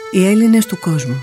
Οι Έλληνες του κόσμου.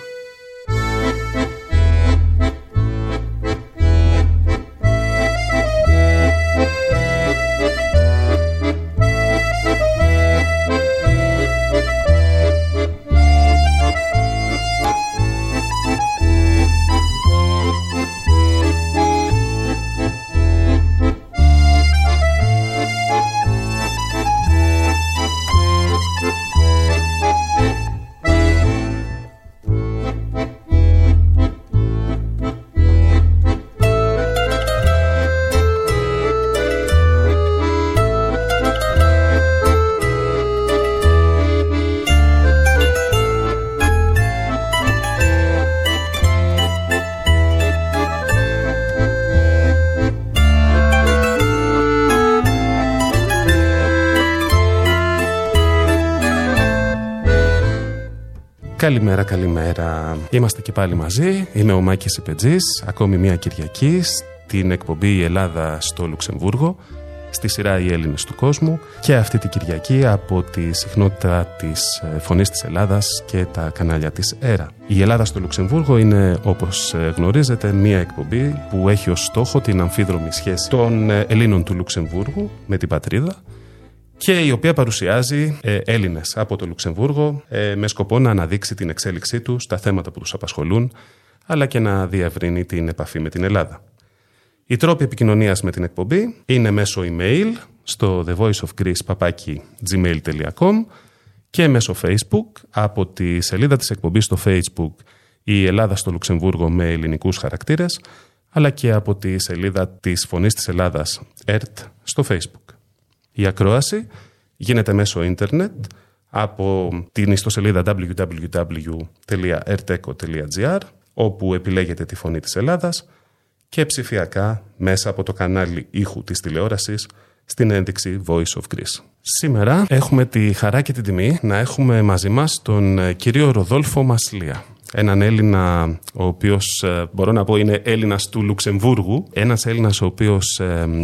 Καλημέρα, καλημέρα. Είμαστε και πάλι μαζί. Είμαι ο Μάκης Υπετζής. Ακόμη μια Κυριακή στην εκπομπή «Η Ελλάδα στο Λουξεμβούργο», στη σειρά «Οι Έλληνες του κόσμου», και αυτή την Κυριακή από τη συχνότητα της Φωνής της Ελλάδας και τα κανάλια της ΕΡΑ. Η Ελλάδα στο Λουξεμβούργο είναι, όπως γνωρίζετε, μια εκπομπή που έχει ως στόχο την αμφίδρομη σχέση των Ελλήνων του Λουξεμβούργου με την πατρίδα, και η οποία παρουσιάζει Έλληνες από το Λουξεμβούργο με σκοπό να αναδείξει την εξέλιξή τους στα θέματα που τους απασχολούν, αλλά και να διευρύνει την επαφή με την Ελλάδα. Οι τρόποι επικοινωνίας με την εκπομπή είναι μέσω email στο thevoiceofgreece@gmail.com και μέσω Facebook από τη σελίδα της εκπομπής στο Facebook «Η Ελλάδα στο Λουξεμβούργο» με ελληνικούς χαρακτήρες, αλλά και από τη σελίδα της Φωνής της Ελλάδας ΕΡΤ στο Facebook. Η ακρόαση γίνεται μέσω ίντερνετ από την ιστοσελίδα www.erteco.gr, όπου επιλέγετε τη Φωνή της Ελλάδας, και ψηφιακά μέσα από το κανάλι ήχου της τηλεόρασης στην ένδειξη Voice of Greece. Σήμερα έχουμε τη χαρά και την τιμή να έχουμε μαζί μας τον κύριο Ροδόλφο Μασλία. Έναν Έλληνα, ο οποίος μπορώ να πω είναι Έλληνας του Λουξεμβούργου. Ένας Έλληνας ο οποίος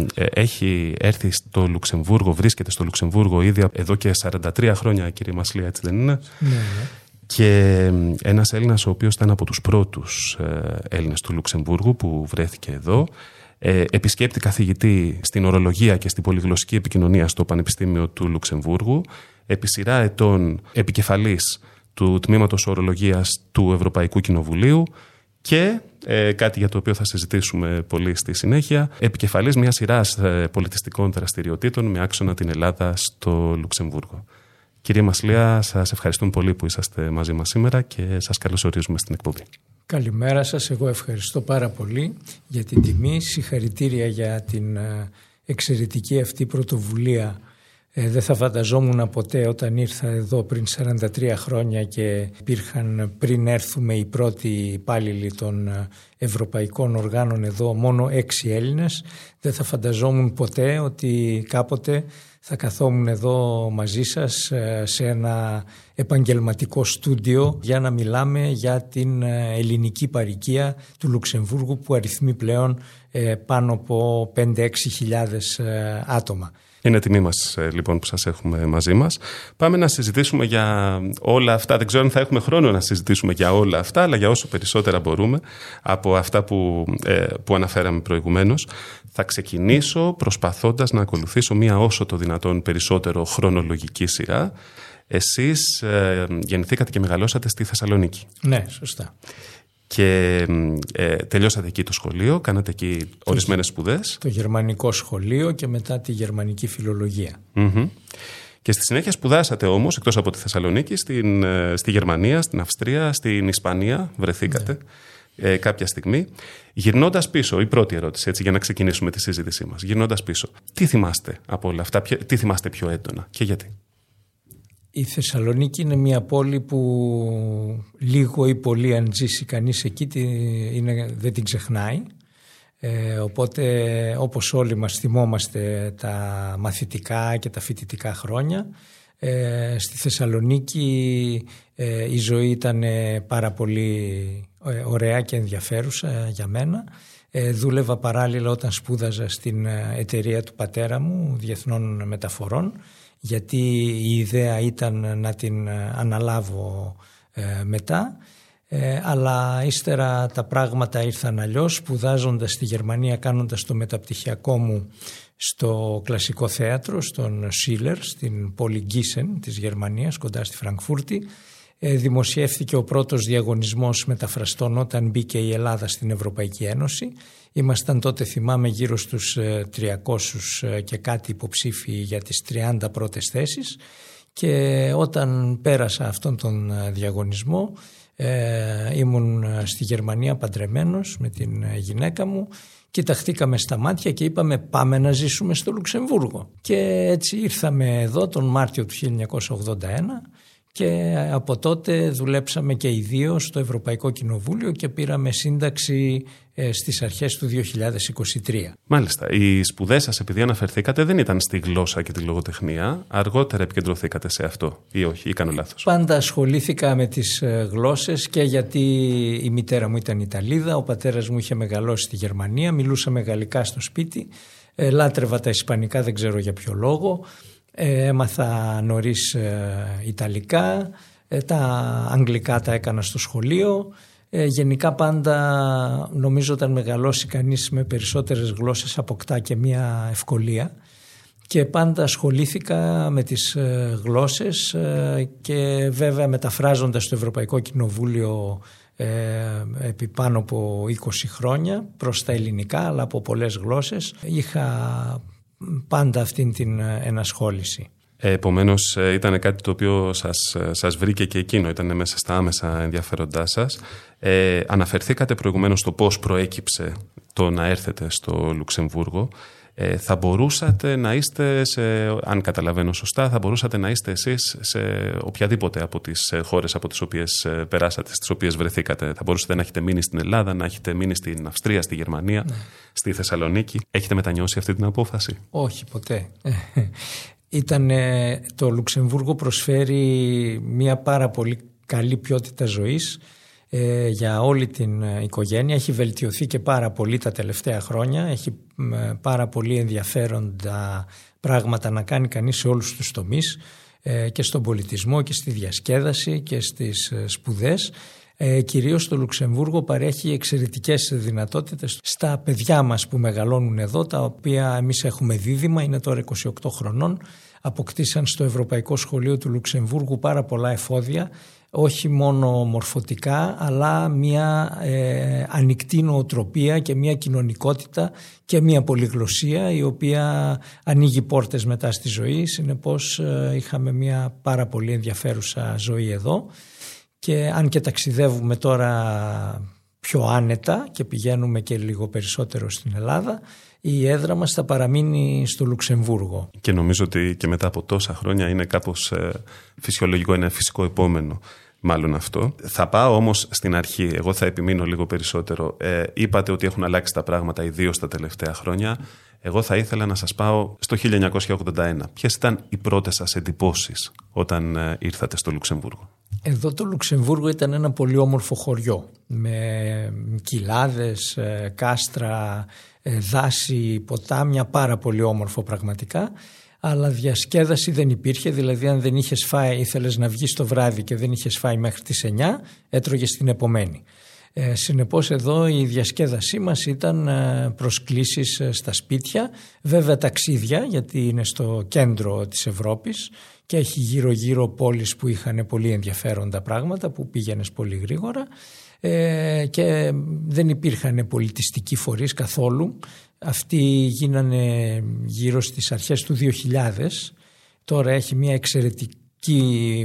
έχει έρθει στο Λουξεμβούργο, βρίσκεται στο Λουξεμβούργο ήδη εδώ και 43 χρόνια, κύριε Μασλία, έτσι δεν είναι? Ναι. Και ένας Έλληνας ο οποίος ήταν από τους πρώτους Έλληνες του Λουξεμβούργου που βρέθηκε εδώ. Επισκέπτη καθηγητή στην ορολογία και στην πολυγλωσσική επικοινωνία στο Πανεπιστήμιο του Λουξεμβούργου. Επί σειρά ετών επικεφαλής του Τμήματος Ορολογίας του Ευρωπαϊκού Κοινοβουλίου και κάτι για το οποίο θα συζητήσουμε πολύ στη συνέχεια, επικεφαλής μιας σειράς πολιτιστικών δραστηριοτήτων με άξονα την Ελλάδα στο Λουξεμβούργο. Κύριε Μασλία, σας ευχαριστούμε πολύ που είσαστε μαζί μας σήμερα και σας καλωσορίζουμε στην εκπομπή. Καλημέρα σας, εγώ ευχαριστώ πάρα πολύ για την τιμή, συγχαρητήρια για την εξαιρετική αυτή πρωτοβουλία. Δεν θα φανταζόμουν ποτέ όταν ήρθα εδώ πριν 43 χρόνια και υπήρχαν πριν έρθουμε οι πρώτοι υπάλληλοι των ευρωπαϊκών οργάνων εδώ μόνο 6 Έλληνες. Δεν θα φανταζόμουν ποτέ ότι κάποτε θα καθόμουν εδώ μαζί σας σε ένα επαγγελματικό στούντιο για να μιλάμε για την ελληνική παροικία του Λουξεμβούργου που αριθμεί πλέον πάνω από 5-6 χιλιάδες άτομα. Είναι τιμή μας λοιπόν που σας έχουμε μαζί μας. Πάμε να συζητήσουμε για όλα αυτά. Δεν ξέρω αν θα έχουμε χρόνο να συζητήσουμε για όλα αυτά, αλλά για όσο περισσότερα μπορούμε από αυτά που αναφέραμε προηγουμένως. Θα ξεκινήσω προσπαθώντας να ακολουθήσω μία όσο το δυνατόν περισσότερο χρονολογική σειρά. Εσείς γεννηθήκατε και μεγαλώσατε στη Θεσσαλονίκη. Ναι, σωστά. Και τελειώσατε εκεί το σχολείο, κάνατε εκεί ορισμένες σπουδές. Το γερμανικό σχολείο και μετά τη γερμανική φιλολογία. Mm-hmm. Και στη συνέχεια σπουδάσατε όμως, εκτός από τη Θεσσαλονίκη, στη Γερμανία, στην Αυστρία, στην Ισπανία βρεθήκατε κάποια στιγμή. Γυρνώντας πίσω, η πρώτη ερώτηση, έτσι, για να ξεκινήσουμε τη συζήτησή μας. Γυρνώντας πίσω, τι θυμάστε από όλα αυτά, τι θυμάστε πιο έντονα και γιατί? Η Θεσσαλονίκη είναι μια πόλη που λίγο ή πολύ αν ζήσει κανείς εκεί δεν την ξεχνάει. Οπότε όπως όλοι μας θυμόμαστε τα μαθητικά και τα φοιτητικά χρόνια, στη Θεσσαλονίκη η ζωή ήταν πάρα πολύ ωραία και ενδιαφέρουσα για μένα. Δούλευα παράλληλα όταν σπούδαζα στην εταιρεία του πατέρα μου διεθνών μεταφορών, γιατί η ιδέα ήταν να την αναλάβω μετά. Αλλά ύστερα τα πράγματα ήρθαν αλλιώς, σπουδάζοντας στη Γερμανία, κάνοντας το μεταπτυχιακό μου στο κλασικό θέατρο, στον Schiller, στην πόλη Γκίσεν της Γερμανίας, κοντά στη Φραγκφούρτη. Δημοσιεύθηκε ο πρώτος διαγωνισμός μεταφραστών όταν μπήκε η Ελλάδα στην Ευρωπαϊκή Ένωση. Ήμασταν τότε, θυμάμαι, γύρω στους 300 και κάτι υποψήφοι για τις 30 πρώτες θέσεις, και όταν πέρασα αυτόν τον διαγωνισμό ήμουν στη Γερμανία παντρεμένος με την γυναίκα μου. Κοιταχτήκαμε στα μάτια και είπαμε πάμε να ζήσουμε στο Λουξεμβούργο. Και έτσι ήρθαμε εδώ τον Μάρτιο του 1981 και από τότε δουλέψαμε και οι δύο στο Ευρωπαϊκό Κοινοβούλιο και πήραμε σύνταξη στις αρχές του 2023. Μάλιστα. Οι σπουδές σας, επειδή αναφερθήκατε, δεν ήταν στη γλώσσα και τη λογοτεχνία. Αργότερα επικεντρωθήκατε σε αυτό ή όχι, ή κάνω λάθος? Πάντα ασχολήθηκα με τις γλώσσες, και γιατί η μητέρα μου ήταν Ιταλίδα, ο πατέρας μου είχε μεγαλώσει στη Γερμανία, μιλούσαμε γαλλικά στο σπίτι, λάτρευα τα ισπανικά, δεν ξέρω για ποιο λόγο. Έμαθα νωρίς Ιταλικά, τα Αγγλικά τα έκανα στο σχολείο. Γενικά πάντα νομίζω όταν μεγαλώσει κανείς με περισσότερες γλώσσες αποκτά και μια ευκολία, και πάντα ασχολήθηκα με τις γλώσσες και βέβαια μεταφράζοντας το Ευρωπαϊκό Κοινοβούλιο επί πάνω από 20 χρόνια προς τα ελληνικά, αλλά από πολλές γλώσσες. Είχα πάντα αυτήν την ενασχόληση. Επομένως ήταν κάτι το οποίο σας βρήκε και εκείνο, ήταν μέσα στα άμεσα ενδιαφέροντά σας. Αναφερθήκατε προηγουμένως στο πώς προέκυψε το να έρθετε στο Λουξεμβούργο. Θα μπορούσατε να είστε, αν καταλαβαίνω σωστά, θα μπορούσατε να είστε εσείς σε οποιαδήποτε από τις χώρες από τις οποίες περάσατε, στις οποίες βρεθήκατε. Θα μπορούσατε να έχετε μείνει στην Ελλάδα, να έχετε μείνει στην Αυστρία, στη Γερμανία, στη Θεσσαλονίκη. Έχετε μετανιώσει αυτή την απόφαση? Όχι, ποτέ. Το Λουξεμβούργο προσφέρει μια πάρα πολύ καλή ποιότητα ζωής για όλη την οικογένεια. Έχει βελτιωθεί και πάρα πολύ τα τελευταία χρόνια. Έχει πάρα πολύ ενδιαφέροντα πράγματα να κάνει κανείς σε όλους τους τομείς, και στον πολιτισμό και στη διασκέδαση και στις σπουδές. Κυρίως το Λουξεμβούργο παρέχει εξαιρετικές δυνατότητες στα παιδιά μας που μεγαλώνουν εδώ, τα οποία εμείς έχουμε δίδυμα, είναι τώρα 28 χρονών. Αποκτήσαν στο Ευρωπαϊκό Σχολείο του Λουξεμβούργου πάρα πολλά εφόδια, όχι μόνο μορφωτικά, αλλά μια ανοιχτή νοοτροπία και μια κοινωνικότητα και μια πολυγλωσσία, η οποία ανοίγει πόρτες μετά στη ζωή. Συνεπώς είχαμε μια πάρα πολύ ενδιαφέρουσα ζωή εδώ, και αν και ταξιδεύουμε τώρα πιο άνετα και πηγαίνουμε και λίγο περισσότερο στην Ελλάδα, η έδρα μας θα παραμείνει στο Λουξεμβούργο. Και νομίζω ότι και μετά από τόσα χρόνια είναι κάπως φυσιολογικό, είναι φυσικό επόμενο μάλλον αυτό. Θα πάω όμως στην αρχή, εγώ θα επιμείνω λίγο περισσότερο. Είπατε ότι έχουν αλλάξει τα πράγματα, ιδίως τα τελευταία χρόνια. Εγώ θα ήθελα να σας πάω στο 1981. Ποιες ήταν οι πρώτες σας εντυπώσεις όταν ήρθατε στο Λουξεμβούργο? Εδώ το Λουξεμβούργο ήταν ένα πολύ όμορφο χωριό, με κοιλάδες, κάστρα, δάση, ποτάμια, πάρα πολύ όμορφο πραγματικά. Αλλά διασκέδαση δεν υπήρχε, δηλαδή αν δεν είχες φάει, ήθελες να βγεις το βράδυ και δεν είχες φάει μέχρι τις 9, έτρωγες την επομένη. Συνεπώς εδώ η διασκέδασή μας ήταν προσκλήσεις στα σπίτια, βέβαια ταξίδια, γιατί είναι στο κέντρο της Ευρώπης και έχει γύρω-γύρω πόλεις που είχαν πολύ ενδιαφέροντα πράγματα, που πήγαινες πολύ γρήγορα, και δεν υπήρχαν πολιτιστικοί φορείς καθόλου. Αυτοί γίνανε γύρω στις αρχές του 2000. Τώρα έχει μια εξαιρετική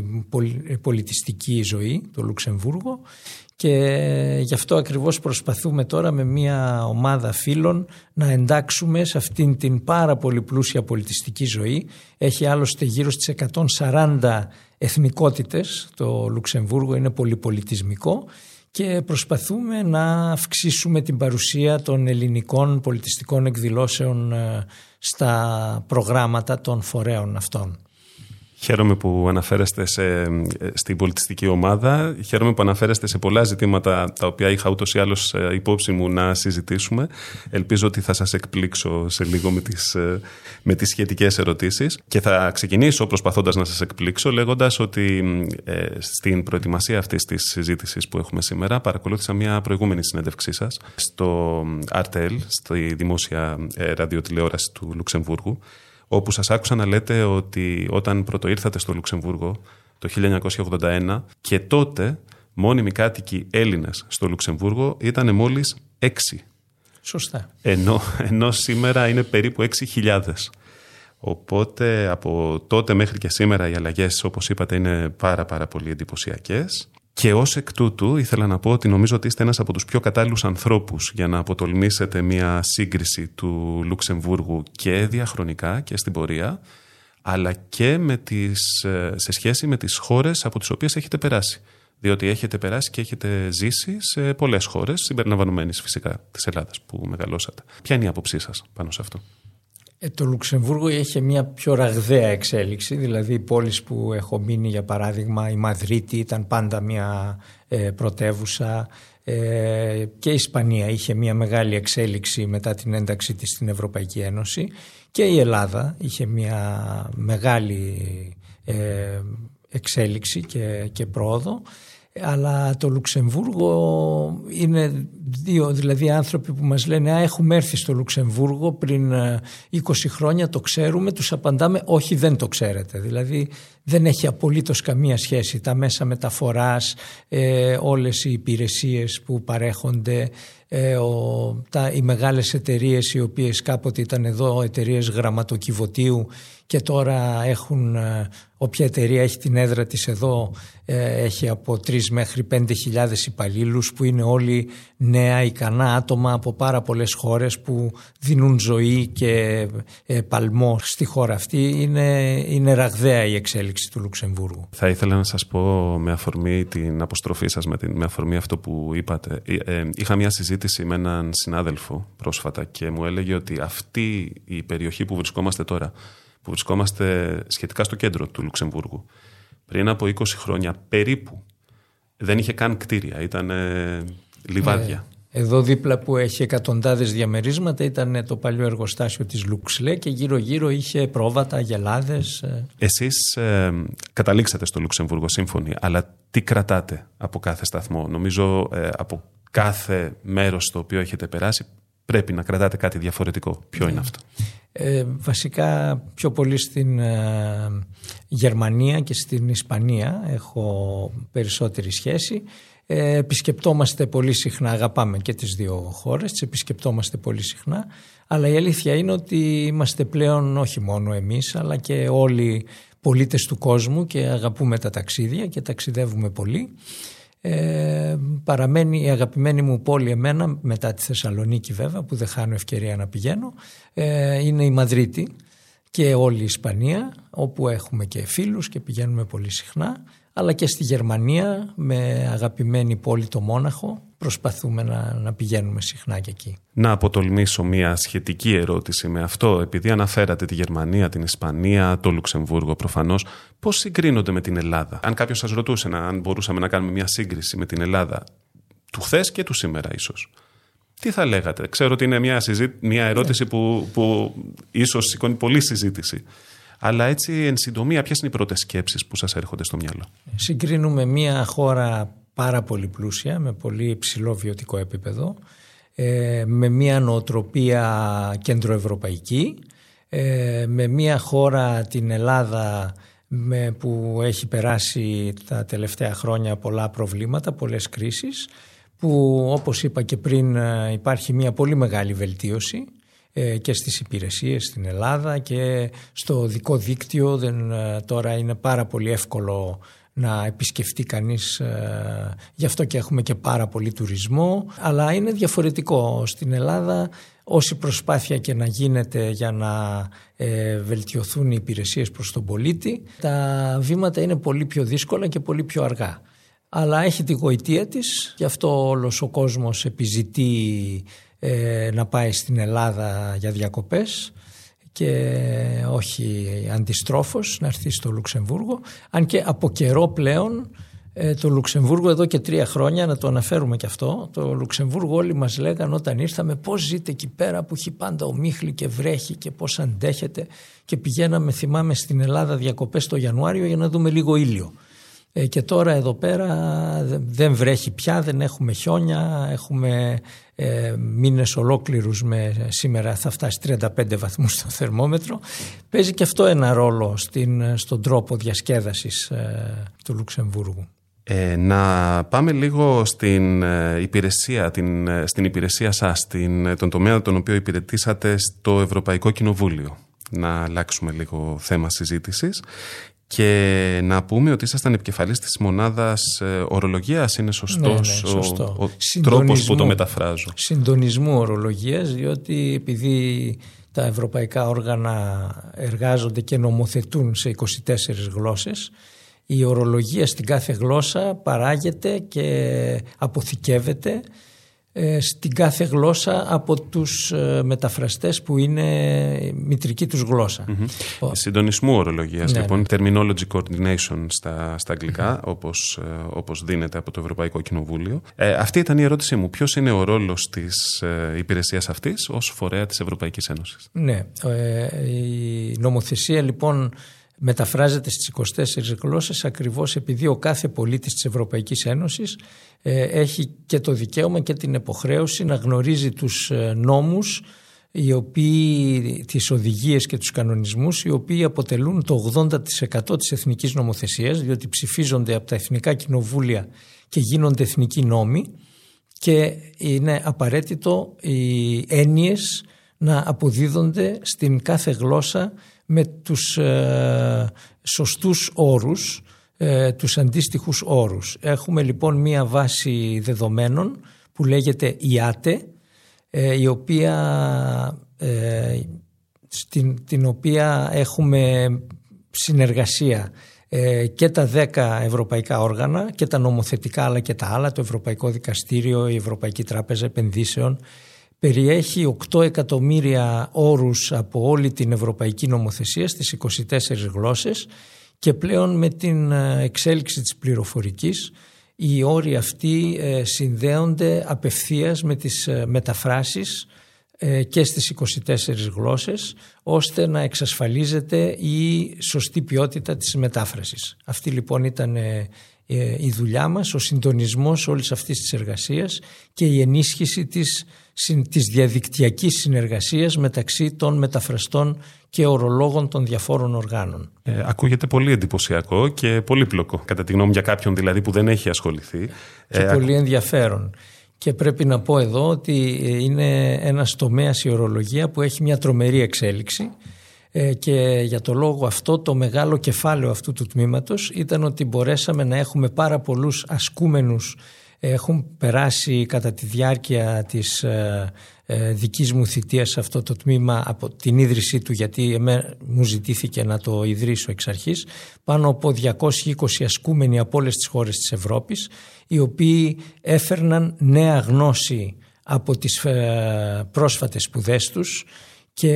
πολιτιστική ζωή το Λουξεμβούργο, και γι' αυτό ακριβώς προσπαθούμε τώρα με μια ομάδα φίλων να εντάξουμε σε αυτήν την πάρα πολύ πλούσια πολιτιστική ζωή. Έχει άλλωστε γύρω στις 140 εθνικότητες το Λουξεμβούργο, είναι πολυπολιτισμικό, και προσπαθούμε να αυξήσουμε την παρουσία των ελληνικών πολιτιστικών εκδηλώσεων στα προγράμματα των φορέων αυτών. Χαίρομαι που αναφέρεστε στην πολιτιστική ομάδα. Χαίρομαι που αναφέρεστε σε πολλά ζητήματα τα οποία είχα ούτως ή άλλως υπόψη μου να συζητήσουμε. Ελπίζω ότι θα σας εκπλήξω σε λίγο με τις σχετικές ερωτήσεις. Και θα ξεκινήσω προσπαθώντας να σας εκπλήξω, λέγοντας ότι στην προετοιμασία αυτής της συζήτησης που έχουμε σήμερα παρακολούθησα μια προηγούμενη συνέντευξή σας στο RTL, στη δημόσια ραδιοτηλεόραση του Λουξεμβούργου, όπου σας άκουσα να λέτε ότι όταν πρωτοήρθατε στο Λουξεμβούργο το 1981 και τότε μόνιμοι κάτοικοι Έλληνες στο Λουξεμβούργο ήταν μόλις 6. Σωστά. Ενώ σήμερα είναι περίπου 6.000. Οπότε από τότε μέχρι και σήμερα οι αλλαγές, όπως είπατε, είναι πάρα πολύ εντυπωσιακές. Και ως εκ τούτου ήθελα να πω ότι νομίζω ότι είστε ένας από τους πιο κατάλληλους ανθρώπους για να αποτολμήσετε μια σύγκριση του Λουξεμβούργου και διαχρονικά και στην πορεία, αλλά και σε σχέση με τις χώρες από τις οποίες έχετε περάσει. Διότι έχετε περάσει και έχετε ζήσει σε πολλές χώρες, συμπεριλαμβανομένης φυσικά της Ελλάδας που μεγαλώσατε. Ποια είναι η άποψή σας πάνω σε αυτό? Το Λουξεμβούργο είχε μια πιο ραγδαία εξέλιξη, δηλαδή οι πόλεις που έχω μείνει, για παράδειγμα η Μαδρίτη ήταν πάντα μια πρωτεύουσα, και η Ισπανία είχε μια μεγάλη εξέλιξη μετά την ένταξή της στην Ευρωπαϊκή Ένωση, και η Ελλάδα είχε μια μεγάλη εξέλιξη και πρόοδο. Αλλά το Λουξεμβούργο είναι δύο δηλαδή άνθρωποι που μας λένε έχουμε έρθει στο Λουξεμβούργο πριν 20 χρόνια, το ξέρουμε, τους απαντάμε όχι, δεν το ξέρετε. Δηλαδή δεν έχει απολύτως καμία σχέση τα μέσα μεταφοράς, όλες οι υπηρεσίες που παρέχονται, οι μεγάλες εταιρείες οι οποίες κάποτε ήταν εδώ εταιρείες γραμματοκιβωτίου και τώρα έχουν, όποια εταιρεία έχει την έδρα της εδώ έχει από 3 μέχρι 5.000 υπαλλήλους που είναι όλοι νέα ικανά άτομα από πάρα πολλές χώρες που δίνουν ζωή και παλμό στη χώρα αυτή. Είναι ραγδαία η εξέλιξη του Λουξεμβούργου. Θα ήθελα να σας πω με αφορμή την αποστροφή σας, με αφορμή αυτό που είπατε. Είχα μια συζήτηση με έναν συνάδελφο πρόσφατα και μου έλεγε ότι αυτή η περιοχή που βρισκόμαστε τώρα, που βρισκόμαστε σχετικά στο κέντρο του Λουξεμβούργου, πριν από 20 χρόνια περίπου δεν είχε καν κτίρια, ήταν λιβάδια. Εδώ δίπλα που έχει εκατοντάδες διαμερίσματα ήταν το παλιό εργοστάσιο της Λουξλέ και γύρω-γύρω είχε πρόβατα, αγελάδες. Εσείς καταλήξατε στο Λουξεμβούργο, σύμφωνοι, αλλά τι κρατάτε από κάθε σταθμό? Νομίζω από κάθε μέρος στο οποίο έχετε περάσει πρέπει να κρατάτε κάτι διαφορετικό. Ποιο είναι αυτό? Βασικά πιο πολύ στην Γερμανία και στην Ισπανία έχω περισσότερη σχέση. Επισκεπτόμαστε πολύ συχνά, αγαπάμε και τις δύο χώρες, τις επισκεπτόμαστε πολύ συχνά, αλλά η αλήθεια είναι ότι είμαστε πλέον όχι μόνο εμείς αλλά και όλοι πολίτες του κόσμου και αγαπούμε τα ταξίδια και ταξιδεύουμε πολύ. Παραμένει η αγαπημένη μου πόλη εμένα, μετά τη Θεσσαλονίκη βέβαια που δεν χάνω ευκαιρία να πηγαίνω, είναι η Μαδρίτη και όλη η Ισπανία, όπου έχουμε και φίλους και πηγαίνουμε πολύ συχνά, αλλά και στη Γερμανία με αγαπημένη πόλη το Μόναχο προσπαθούμε να πηγαίνουμε συχνά και εκεί. Να αποτολμήσω μια σχετική ερώτηση με αυτό, επειδή αναφέρατε τη Γερμανία, την Ισπανία, το Λουξεμβούργο προφανώς, πώς συγκρίνονται με την Ελλάδα? Αν κάποιος σας ρωτούσε αν μπορούσαμε να κάνουμε μια σύγκριση με την Ελλάδα του χθες και του σήμερα ίσως, τι θα λέγατε? Ξέρω ότι είναι μια ερώτηση που ίσως σηκώνει πολλή συζήτηση. Αλλά έτσι εν συντομία, ποιες είναι οι πρώτες σκέψεις που σας έρχονται στο μυαλό? Συγκρίνουμε μια χώρα πάρα πολύ πλούσια, με πολύ υψηλό βιωτικό επίπεδο, με μια νοοτροπία κεντροευρωπαϊκή, με μια χώρα, την Ελλάδα, που έχει περάσει τα τελευταία χρόνια πολλά προβλήματα, πολλές κρίσεις, που όπως είπα και πριν υπάρχει μια πολύ μεγάλη βελτίωση και στις υπηρεσίες στην Ελλάδα και στο οδικό δίκτυο. Τώρα είναι πάρα πολύ εύκολο να επισκεφτεί κανείς, γι' αυτό και έχουμε και πάρα πολύ τουρισμό, αλλά είναι διαφορετικό. Στην Ελλάδα όση προσπάθεια και να γίνεται για να βελτιωθούν οι υπηρεσίες προς τον πολίτη, τα βήματα είναι πολύ πιο δύσκολα και πολύ πιο αργά. Αλλά έχει τη γοητεία της, γι' αυτό όλος ο κόσμος επιζητεί να πάει στην Ελλάδα για διακοπές και όχι αντιστρόφως να έρθει στο Λουξεμβούργο, αν και από καιρό πλέον το Λουξεμβούργο, εδώ και 3 χρόνια, να το αναφέρουμε και αυτό, το Λουξεμβούργο όλοι μας λέγαν όταν ήρθαμε πώς ζείτε εκεί πέρα που έχει πάντα ομίχλη και βρέχει και πώς αντέχετε, και πηγαίναμε, θυμάμαι, στην Ελλάδα διακοπές το Ιανουάριο για να δούμε λίγο ήλιο. Και τώρα εδώ πέρα δεν βρέχει πια, δεν έχουμε χιόνια, έχουμε μήνες ολόκληρους σήμερα θα φτάσει 35 βαθμούς στο θερμόμετρο. Παίζει και αυτό ένα ρόλο στον τρόπο διασκέδασης του Λουξεμβούργου. Να πάμε λίγο στην υπηρεσία σας, τον τομέα τον οποίο υπηρετήσατε στο Ευρωπαϊκό Κοινοβούλιο. Να αλλάξουμε λίγο θέμα συζήτησης και να πούμε ότι ήσασταν επικεφαλής της μονάδας ορολογίας. Είναι σωστός ο τρόπος που το μεταφράζω? Συντονισμού ορολογίας, διότι επειδή τα ευρωπαϊκά όργανα εργάζονται και νομοθετούν σε 24 γλώσσες, η ορολογία στην κάθε γλώσσα παράγεται και αποθηκεύεται στην κάθε γλώσσα από τους μεταφραστές που είναι μητρική τους γλώσσα. Συντονισμού ορολογίας, λοιπόν, terminology coordination στα αγγλικά, όπως δίνεται από το Ευρωπαϊκό Κοινοβούλιο. Αυτή ήταν η ερώτησή μου. Ποιος είναι ο ρόλος της υπηρεσίας αυτής ως φορέα της Ευρωπαϊκής Ένωσης? Ναι, η νομοθεσία λοιπόν μεταφράζεται στις 24 γλώσσες ακριβώς επειδή ο κάθε πολίτης της Ευρωπαϊκής Ένωσης έχει και το δικαίωμα και την υποχρέωση να γνωρίζει τους νόμους, τις οδηγίες και τους κανονισμούς, οι οποίοι αποτελούν το 80% της εθνικής νομοθεσίας, διότι ψηφίζονται από τα εθνικά κοινοβούλια και γίνονται εθνικοί νόμοι, και είναι απαραίτητο οι έννοιες να αποδίδονται στην κάθε γλώσσα με τους σωστούς όρους, τους αντίστοιχους όρους. Έχουμε λοιπόν μία βάση δεδομένων που λέγεται ΙΑΤΕ, η οποία, την οποία έχουμε συνεργασία και τα 10 ευρωπαϊκά όργανα και τα νομοθετικά αλλά και τα άλλα, το Ευρωπαϊκό Δικαστήριο, η Ευρωπαϊκή Τράπεζα Επενδύσεων. Περιέχει 8 εκατομμύρια όρους από όλη την ευρωπαϊκή νομοθεσία στις 24 γλώσσες, και πλέον με την εξέλιξη της πληροφορικής οι όροι αυτοί συνδέονται απευθείας με τις μεταφράσεις και στις 24 γλώσσες, ώστε να εξασφαλίζεται η σωστή ποιότητα της μετάφρασης. Αυτή λοιπόν ήταν η δουλειά μας, ο συντονισμός όλης αυτής της εργασίας και η ενίσχυση της διαδικτυακής συνεργασίας μεταξύ των μεταφραστών και ορολόγων των διαφόρων οργάνων. Ακούγεται πολύ εντυπωσιακό και πολύπλοκο, κατά τη γνώμη μου, για κάποιον δηλαδή που δεν έχει ασχοληθεί. Και πολύ ενδιαφέρον. Και πρέπει να πω εδώ ότι είναι ένας τομέας η ορολογία που έχει μια τρομερή εξέλιξη, και για το λόγο αυτό το μεγάλο κεφάλαιο αυτού του τμήματος ήταν ότι μπορέσαμε να έχουμε πάρα πολλούς ασκούμενους. Έχουν περάσει κατά τη διάρκεια της δικής μου θητείας σε αυτό το τμήμα από την ίδρυσή του, γιατί μου ζητήθηκε να το ιδρύσω εξ αρχής, πάνω από 220 ασκούμενοι από όλες τις χώρες της Ευρώπης, οι οποίοι έφερναν νέα γνώση από τις πρόσφατες σπουδές τους, και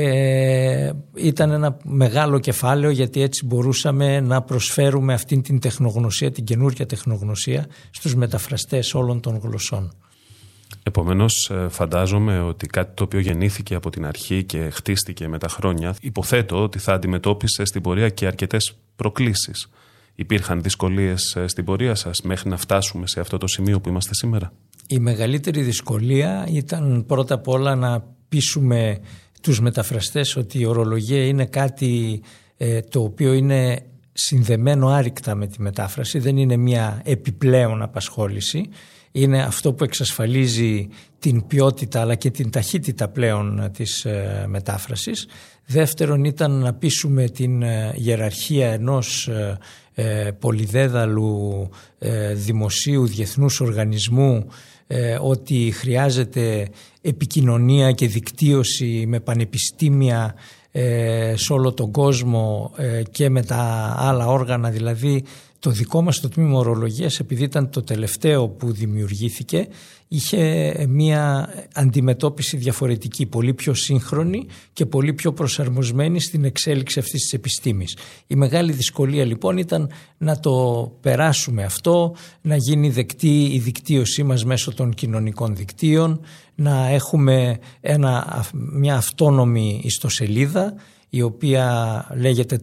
ήταν ένα μεγάλο κεφάλαιο, γιατί έτσι μπορούσαμε να προσφέρουμε αυτήν την τεχνογνωσία, την καινούργια τεχνογνωσία στους μεταφραστές όλων των γλωσσών. Επομένως, φαντάζομαι ότι κάτι το οποίο γεννήθηκε από την αρχή και χτίστηκε με τα χρόνια, υποθέτω ότι θα αντιμετώπισε στην πορεία και αρκετές προκλήσεις. Υπήρχαν δυσκολίες στην πορεία σας μέχρι να φτάσουμε σε αυτό το σημείο που είμαστε σήμερα? Η μεγαλύτερη δυσκολία ήταν πρώτα απ' όλα να πείσουμε τους μεταφραστές ότι η ορολογία είναι κάτι το οποίο είναι συνδεμένο άρρηκτα με τη μετάφραση, δεν είναι μια επιπλέον απασχόληση, είναι αυτό που εξασφαλίζει την ποιότητα αλλά και την ταχύτητα πλέον της μετάφρασης. Δεύτερον ήταν να πείσουμε την ιεραρχία ενός πολυδέδαλου δημοσίου διεθνούς οργανισμού ότι χρειάζεται επικοινωνία και δικτύωση με πανεπιστήμια σε όλο τον κόσμο και με τα άλλα όργανα, δηλαδή Το δικό μας το τμήμα ορολογίας, επειδή ήταν το τελευταίο που δημιουργήθηκε, είχε μια αντιμετώπιση διαφορετική, πολύ πιο σύγχρονη και πολύ πιο προσαρμοσμένη στην εξέλιξη αυτής της επιστήμης. Η μεγάλη δυσκολία λοιπόν ήταν να το περάσουμε αυτό, να γίνει δεκτή η δικτύωσή μας μέσω των κοινωνικών δικτύων, να έχουμε μια αυτόνομη ιστοσελίδα, η οποία λέγεται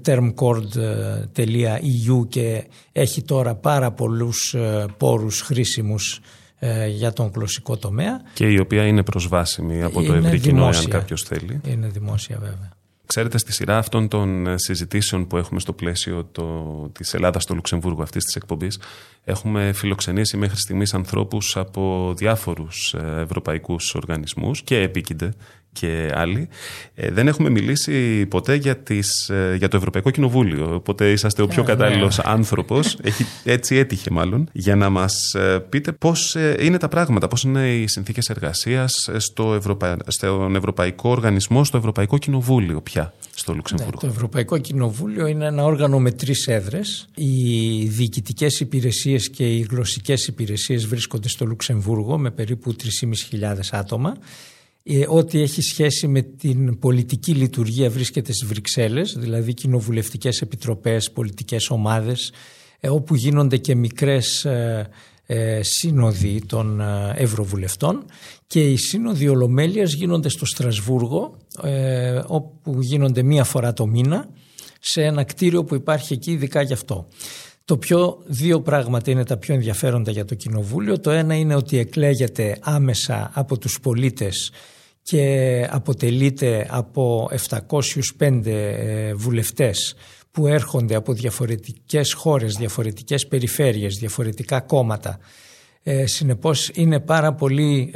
termcord.eu και έχει τώρα πάρα πολλούς πόρους χρήσιμους για τον γλωσσικό τομέα. Και η οποία είναι προσβάσιμη από το ευρύ κοινό, αν κάποιος θέλει. Είναι δημόσια βέβαια. Ξέρετε, στη σειρά αυτών των συζητήσεων που έχουμε στο πλαίσιο της Ελλάδας στο Λουξεμβούργο, αυτής της εκπομπής, έχουμε φιλοξενήσει μέχρι στιγμής ανθρώπους από διάφορους ευρωπαϊκούς οργανισμούς και επίκυνται και άλλοι. Δεν έχουμε μιλήσει ποτέ για το Ευρωπαϊκό Κοινοβούλιο, οπότε είσαστε ο πιο κατάλληλος άνθρωπος, έτσι έτυχε μάλλον, για να μας πείτε πώς είναι τα πράγματα, πώς είναι οι συνθήκες εργασίας στον Ευρωπαϊκό Οργανισμό, στο Ευρωπαϊκό Κοινοβούλιο πια στο Λουξεμβούργο. Το Ευρωπαϊκό Κοινοβούλιο είναι ένα όργανο με 3 έδρες. Οι διοικητικές υπηρεσίες και οι γλωσσικές υπηρεσίες βρίσκονται στο Λουξεμβούργο με περίπου 3.500 άτομα. Ό,τι έχει σχέση με την πολιτική λειτουργία βρίσκεται στις Βρυξέλλες, δηλαδή κοινοβουλευτικές επιτροπές, πολιτικές ομάδες, όπου γίνονται και μικρές σύνοδοι των ευρωβουλευτών, και οι σύνοδοι Ολομέλειας γίνονται στο Στρασβούργο, όπου γίνονται 1 φορά το μήνα σε ένα κτίριο που υπάρχει εκεί ειδικά γι' αυτό. Δύο πράγματα είναι τα πιο ενδιαφέροντα για το Κοινοβούλιο. Το ένα είναι ότι εκλέγεται άμεσα από τους πολίτες και αποτελείται από 705 βουλευτές που έρχονται από διαφορετικές χώρες, διαφορετικές περιφέρειες, διαφορετικά κόμματα. Συνεπώς είναι πάρα πολύ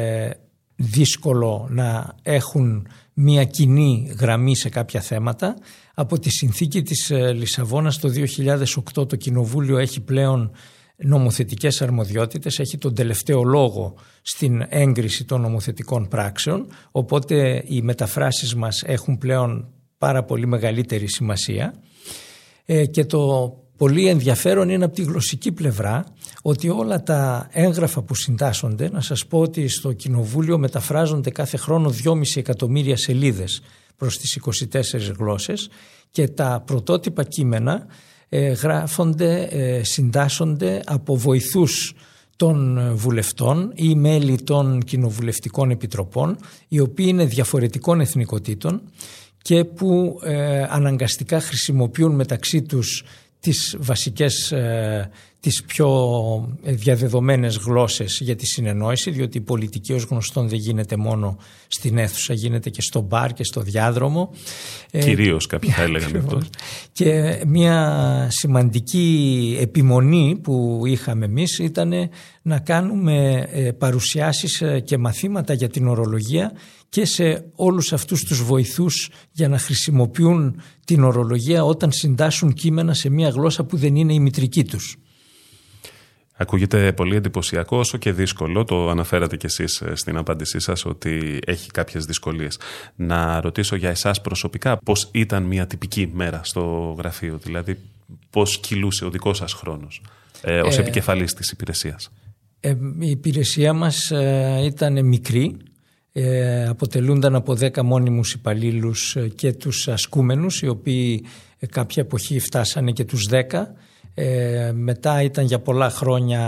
δύσκολο να έχουν μια κοινή γραμμή σε κάποια θέματα. Από τη συνθήκη της Λισαβόνας το 2008 το Κοινοβούλιο έχει πλέον νομοθετικές αρμοδιότητες, έχει τον τελευταίο λόγο στην έγκριση των νομοθετικών πράξεων, οπότε οι μεταφράσεις μας έχουν πλέον πάρα πολύ μεγαλύτερη σημασία. Και το πολύ ενδιαφέρον είναι από τη γλωσσική πλευρά ότι όλα τα έγγραφα που συντάσσονται, να σας πω ότι στο Κοινοβούλιο μεταφράζονται κάθε χρόνο 2,5 εκατομμύρια σελίδες προς τις 24 γλώσσες, και τα πρωτότυπα κείμενα γράφονται, συντάσσονται από βοηθούς των βουλευτών ή μέλη των κοινοβουλευτικών επιτροπών, οι οποίοι είναι διαφορετικών εθνικοτήτων και που αναγκαστικά χρησιμοποιούν μεταξύ τους τις βασικές, τις πιο διαδεδομένες γλώσσες για τη συνεννόηση, διότι η πολιτική ως γνωστόν δεν γίνεται μόνο στην αίθουσα, γίνεται και στο μπαρ και στο διάδρομο. Κυρίως κάποιοι θα έλεγαν αυτό. Και μια σημαντική επιμονή που είχαμε εμείς ήταν να κάνουμε παρουσιάσεις και μαθήματα για την ορολογία και σε όλους αυτούς τους βοηθούς για να χρησιμοποιούν την ορολογία όταν συντάσσουν κείμενα σε μια γλώσσα που δεν είναι η μητρική τους. Ακούγεται πολύ εντυπωσιακό, όσο και δύσκολο. Το αναφέρατε κι εσείς στην απάντησή σας ότι έχει κάποιες δυσκολίες. Να ρωτήσω για εσάς προσωπικά πώς ήταν μια τυπική μέρα στο γραφείο, δηλαδή πώς κυλούσε ο δικός σας χρόνος ως επικεφαλής της υπηρεσίας. Η υπηρεσία μας ήταν μικρή. Αποτελούνταν από 10 μόνιμους υπαλλήλους και τους ασκούμενους, οι οποίοι κάποια εποχή φτάσανε και τους 10. Μετά ήταν για πολλά χρόνια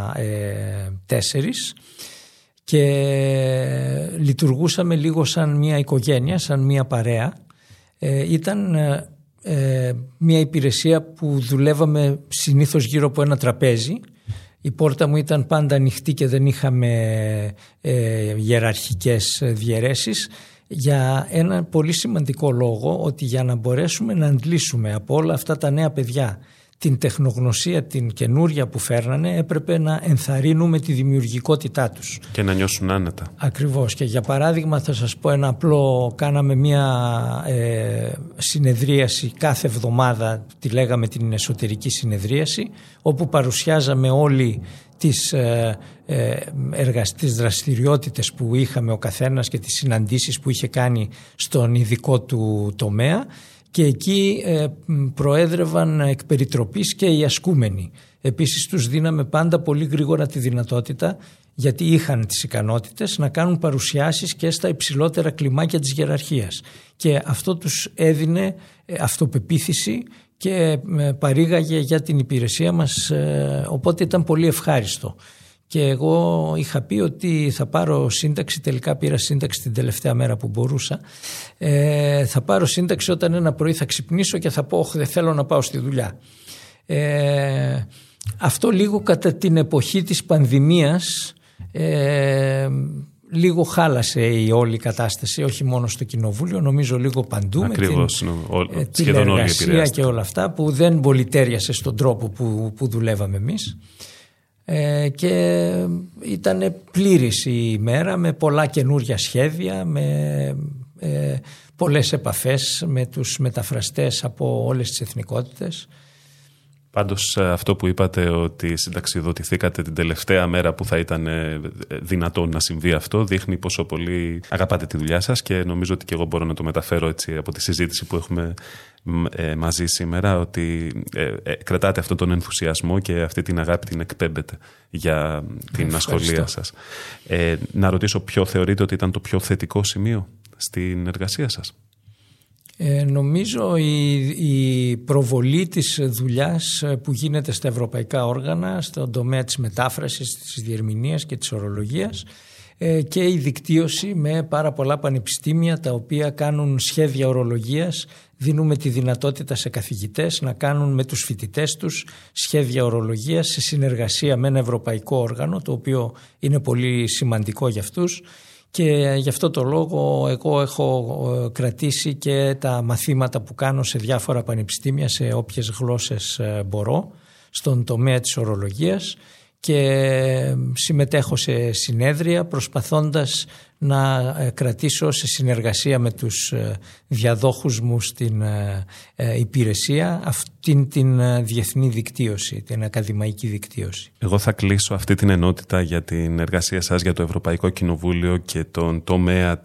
4 και λειτουργούσαμε λίγο σαν μια οικογένεια, σαν μια παρέα. Ήταν μια υπηρεσία που δουλεύαμε συνήθως γύρω από ένα τραπέζι. Η πόρτα μου ήταν πάντα ανοιχτή και δεν είχαμε ιεραρχικές διαιρέσεις, για ένα πολύ σημαντικό λόγο, ότι για να μπορέσουμε να αντλήσουμε από όλα αυτά τα νέα παιδιά την τεχνογνωσία, την καινούρια που φέρνανε, έπρεπε να ενθαρρύνουμε τη δημιουργικότητά τους. Και να νιώσουν άνετα. Ακριβώς. Και για παράδειγμα θα σας πω ένα απλό, κάναμε μια συνεδρίαση κάθε εβδομάδα, τη λέγαμε την εσωτερική συνεδρίαση, όπου παρουσιάζαμε όλοι τις δραστηριότητες που είχαμε ο καθένας και τις συναντήσεις που είχε κάνει στον ειδικό του τομέα, και εκεί προέδρευαν εκ περιτροπής και οι ασκούμενοι. Επίσης τους δίναμε πάντα πολύ γρήγορα τη δυνατότητα, γιατί είχαν τις ικανότητες, να κάνουν παρουσιάσεις και στα υψηλότερα κλιμάκια της ιεραρχίας, και αυτό τους έδινε αυτοπεποίθηση και παρήγαγε για την υπηρεσία μας, οπότε ήταν πολύ ευχάριστο. Και εγώ είχα πει ότι θα πάρω σύνταξη, τελικά πήρα σύνταξη την τελευταία μέρα που μπορούσα. Θα πάρω σύνταξη όταν ένα πρωί θα ξυπνήσω και θα πω δεν θέλω να πάω στη δουλειά. Αυτό λίγο κατά την εποχή της πανδημίας λίγο χάλασε η όλη κατάσταση, όχι μόνο στο κοινοβούλιο, νομίζω λίγο παντού. Ακριβώς, με την εργασία και όλα αυτά που δεν πολυτέριασε στον τρόπο που δουλεύαμε εμείς. Και ήταν πλήρης η ημέρα με πολλά καινούρια σχέδια, με πολλές επαφές με τους μεταφραστές από όλες τις εθνικότητες. Πάντως αυτό που είπατε ότι συνταξιοδοτηθήκατε την τελευταία μέρα που θα ήταν δυνατόν να συμβεί αυτό δείχνει πόσο πολύ αγαπάτε τη δουλειά σας, και νομίζω ότι και εγώ μπορώ να το μεταφέρω έτσι από τη συζήτηση που έχουμε μαζί σήμερα, ότι κρατάτε αυτόν τον ενθουσιασμό και αυτή την αγάπη την εκπέμπετε για την ασχολία σας. Να ρωτήσω, ποιο θεωρείτε ότι ήταν το πιο θετικό σημείο στην εργασία σας? Νομίζω η προβολή της δουλειάς που γίνεται στα ευρωπαϊκά όργανα στον τομέα της μετάφρασης, της διερμηνίας και της ορολογίας, και η δικτύωση με πάρα πολλά πανεπιστήμια τα οποία κάνουν σχέδια ορολογίας. Δίνουμε τη δυνατότητα σε καθηγητές να κάνουν με τους φοιτητές τους σχέδια ορολογίας σε συνεργασία με ένα ευρωπαϊκό όργανο, το οποίο είναι πολύ σημαντικό για αυτούς. Και γι' αυτό το λόγο εγώ έχω κρατήσει και τα μαθήματα που κάνω σε διάφορα πανεπιστήμια, σε όποιες γλώσσες μπορώ, στον τομέα της ορολογίας, και συμμετέχω σε συνέδρια προσπαθώντας να κρατήσω σε συνεργασία με τους διαδόχους μου στην υπηρεσία αυτήν την διεθνή δικτύωση, την ακαδημαϊκή δικτύωση. Εγώ θα κλείσω αυτή την ενότητα για την εργασία σας για το Ευρωπαϊκό Κοινοβούλιο και τον τομέα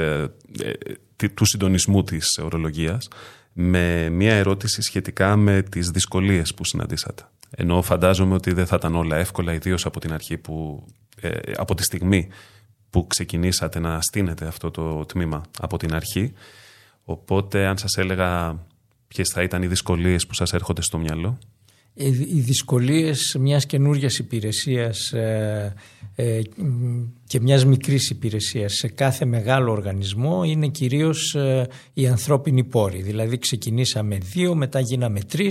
του συντονισμού της ορολογίας με μια ερώτηση σχετικά με τις δυσκολίες που συναντήσατε. Ενώ φαντάζομαι ότι δεν θα ήταν όλα εύκολα, ιδίως από την αρχή από τη στιγμή που ξεκινήσατε να στείνετε αυτό το τμήμα από την αρχή. Οπότε αν σας έλεγα ποιες θα ήταν οι δυσκολίες που σας έρχονται στο μυαλό? Οι δυσκολίες μιας καινούργιας υπηρεσίας και μιας μικρής υπηρεσίας σε κάθε μεγάλο οργανισμό είναι κυρίως οι ανθρώπινοι πόροι. Δηλαδή ξεκινήσαμε 2, μετά γίναμε 3,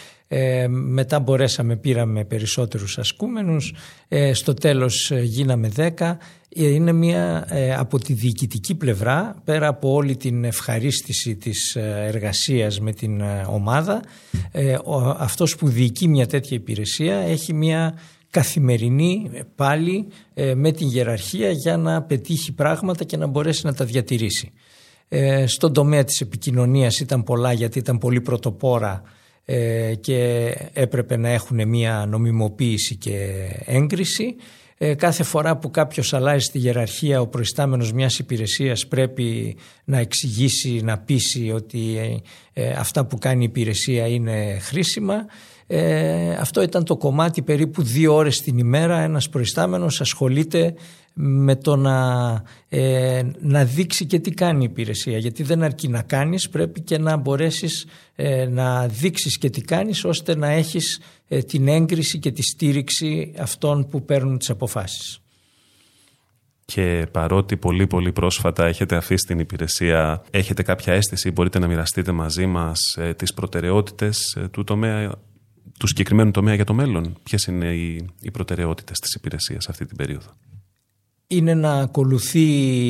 μετά πήραμε περισσότερους ασκούμενους, στο τέλος γίναμε 10. Είναι μια από τη διοικητική πλευρά, πέρα από όλη την ευχαρίστηση της εργασίας με την ομάδα, αυτός που διοικεί μια τέτοια υπηρεσία έχει μια καθημερινή πάλι με την ιεραρχία για να πετύχει πράγματα και να μπορέσει να τα διατηρήσει. Στον τομέα της επικοινωνίας ήταν πολλά, γιατί ήταν πολύ πρωτοπόρα και έπρεπε να έχουν μια νομιμοποίηση και έγκριση. Κάθε φορά που κάποιος αλλάζει στη ιεραρχία, ο προϊστάμενος μιας υπηρεσίας πρέπει να εξηγήσει, να πείσει ότι αυτά που κάνει η υπηρεσία είναι χρήσιμα. Αυτό ήταν το κομμάτι, περίπου 2 ώρες την ημέρα ένας προϊστάμενος ασχολείται με το να δείξει και τι κάνει η υπηρεσία, γιατί δεν αρκεί να κάνεις, πρέπει και να μπορέσεις να δείξεις και τι κάνεις, ώστε να έχεις την έγκριση και τη στήριξη αυτών που παίρνουν τις αποφάσεις. Και παρότι πολύ πολύ πρόσφατα έχετε αφήσει την υπηρεσία, έχετε κάποια αίσθηση, μπορείτε να μοιραστείτε μαζί μας τις προτεραιότητες του συγκεκριμένου τομέα για το μέλλον? Ποιες είναι οι προτεραιότητες της υπηρεσίας αυτή την περίοδο? Είναι να ακολουθεί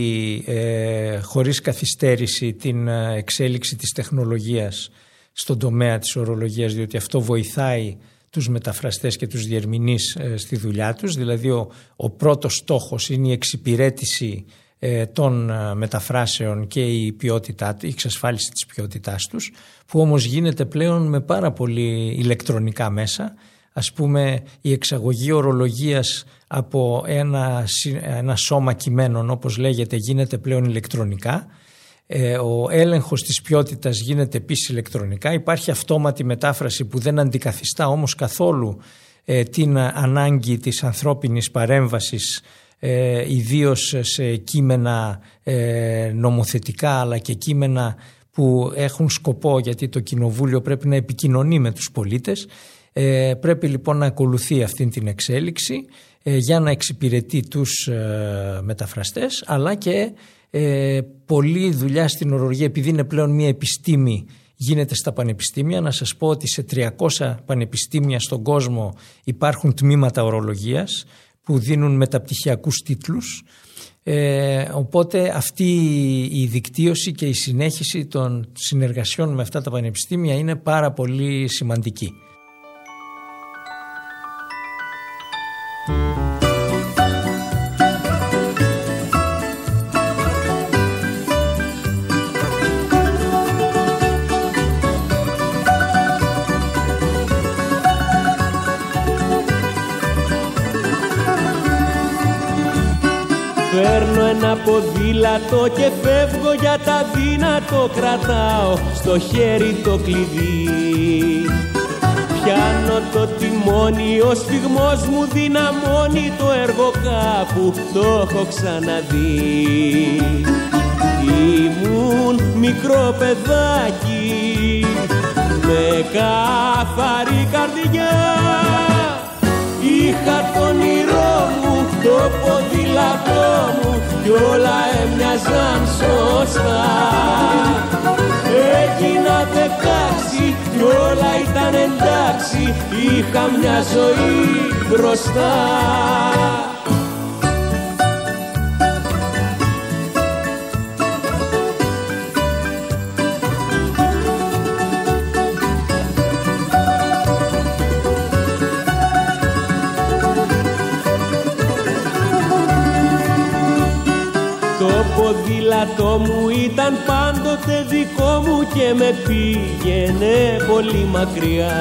χωρίς καθυστέρηση την εξέλιξη της τεχνολογίας στον τομέα της ορολογίας, διότι αυτό βοηθάει τους μεταφραστές και τους διερμηνείς στη δουλειά τους. Δηλαδή ο πρώτος στόχος είναι η εξυπηρέτηση των μεταφράσεων και η εξασφάλιση της ποιότητάς τους, που όμως γίνεται πλέον με πάρα πολύ ηλεκτρονικά μέσα. Ας πούμε, η εξαγωγή ορολογίας από ένα σώμα κειμένων, όπως λέγεται, γίνεται πλέον ηλεκτρονικά. Ο έλεγχος της ποιότητας γίνεται επίσης ηλεκτρονικά. Υπάρχει αυτόματη μετάφραση που δεν αντικαθιστά όμως καθόλου την ανάγκη της ανθρώπινης παρέμβασης, ιδίως σε κείμενα νομοθετικά αλλά και κείμενα που έχουν σκοπό, γιατί το Κοινοβούλιο πρέπει να επικοινωνεί με τους πολίτες. Πρέπει λοιπόν να ακολουθεί αυτή την εξέλιξη για να εξυπηρετεί τους μεταφραστές, αλλά και πολλή δουλειά στην ορολογία, επειδή είναι πλέον μια επιστήμη, γίνεται στα πανεπιστήμια. Να σας πω ότι σε 300 πανεπιστήμια στον κόσμο υπάρχουν τμήματα ορολογίας που δίνουν μεταπτυχιακούς τίτλους. Οπότε αυτή η δικτύωση και η συνέχιση των συνεργασιών με αυτά τα πανεπιστήμια είναι πάρα πολύ σημαντική. Παίρνω ένα ποδήλατο και φεύγω για τα δύνατο, κρατάω στο χέρι το κλειδί. Πιάνω το τιμόνι, ο σφυγμός μου δυναμώνει, το έργο κάπου το έχω ξαναδεί. Ήμουν μικρό παιδάκι με καθαρή καρδιά, είχα το όνειρό μου, το ποδήλατό μου κι όλα έμοιαζαν σωστά. Έγινα 16 κι όλα ήταν εντάξει, είχα μια ζωή μπροστά. Το ποδήλατό μου ήταν πάντοτε δικό μου και με πήγαινε πολύ μακριά.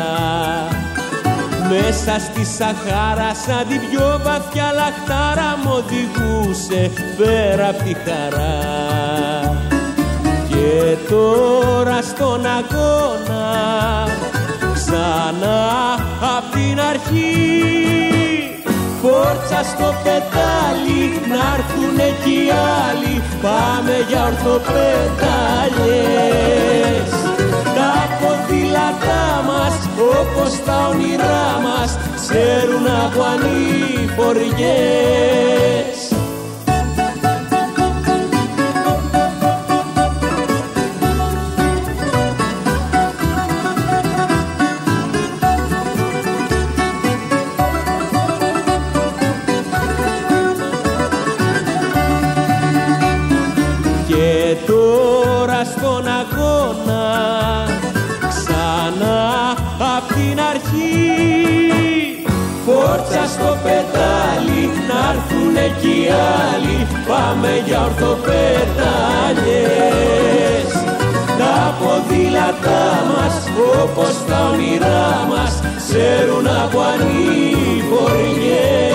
Μέσα στη Σαχάρα σαν την πιο βαθιά λαχτάρα μ' οδηγούσε πέρα απ' τη χαρά. Και τώρα στον αγώνα ξανά απ' την αρχή, φόρτσα στο πετάλι, να'ρθουνε κι οι άλλοι, πάμε για ορθοπετάλιες. Τα ποδήλατά μας, όπως τα όνειρά μας, ξέρουν από ανηφοριές. Και τώρα στον αγώνα ξανά απ' την αρχή, φόρτσα στο πετάλι, να'ρθουνε κι οι άλλοι, πάμε για ορθοπετάλιες. Τα ποδήλατά μας, όπως τα όνειρά μας, ξέρουν από ανηφοριές.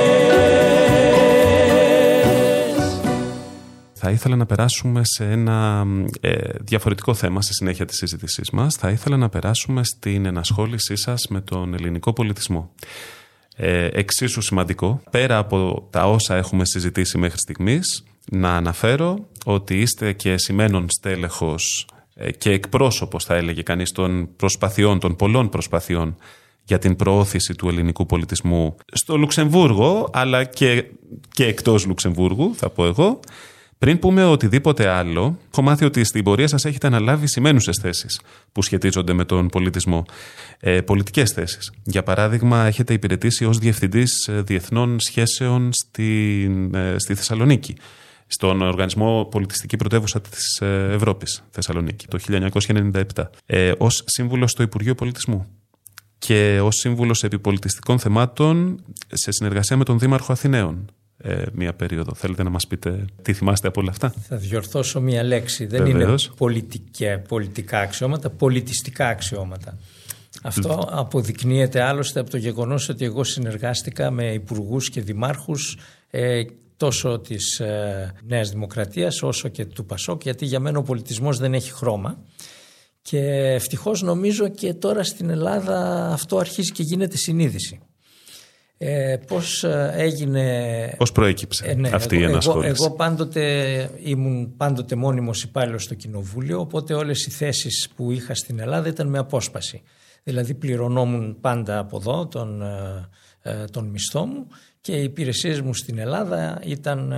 Θα ήθελα να περάσουμε σε ένα διαφορετικό θέμα στη συνέχεια της συζήτησής μας. Θα ήθελα να περάσουμε στην ενασχόλησή σας με τον ελληνικό πολιτισμό. Εξίσου σημαντικό, πέρα από τα όσα έχουμε συζητήσει μέχρι στιγμής, να αναφέρω ότι είστε και σημαίνον στέλεχος και εκπρόσωπος, θα έλεγε κανείς, των προσπαθειών, των πολλών προσπαθειών για την προώθηση του ελληνικού πολιτισμού στο Λουξεμβούργο, αλλά και εκτός Λουξεμβούργου, θα πω εγώ. Πριν πούμε οτιδήποτε άλλο, έχω μάθει ότι στην πορεία σας έχετε αναλάβει σημαίνουσες θέσεις που σχετίζονται με τον πολιτισμό. Πολιτικές θέσεις. Για παράδειγμα, έχετε υπηρετήσει ως Διευθυντής Διεθνών Σχέσεων στη Θεσσαλονίκη, στον Οργανισμό Πολιτιστική Πρωτεύουσα της Ευρώπης, Θεσσαλονίκη, το 1997. Ως σύμβουλος στο Υπουργείο Πολιτισμού και ως σύμβουλος επιμπολιτιστικών θεμάτων σε συνεργασία με τον Δήμαρχο Αθηναίων. Μία περίοδο. Θέλετε να μας πείτε τι θυμάστε από όλα αυτά? Θα διορθώσω μία λέξη. Δεν Βεβαίως. είναι πολιτικά αξιώματα, πολιτιστικά αξιώματα. Αυτό αποδεικνύεται άλλωστε από το γεγονός ότι εγώ συνεργάστηκα με υπουργούς και δημάρχους τόσο της Νέας Δημοκρατίας όσο και του Πασόκ, γιατί για μένα ο πολιτισμός δεν έχει χρώμα. Και ευτυχώς νομίζω και τώρα στην Ελλάδα αυτό αρχίζει και γίνεται συνείδηση. Πώς έγινε... Πώς προέκυψε αυτή η ενασχόληση? Εγώ ήμουν πάντοτε μόνιμος υπάλληλος στο Κοινοβούλιο, οπότε όλες οι θέσεις που είχα στην Ελλάδα ήταν με απόσπαση. Δηλαδή πληρωνόμουν πάντα από εδώ τον μισθό μου και οι υπηρεσίες μου στην Ελλάδα ήταν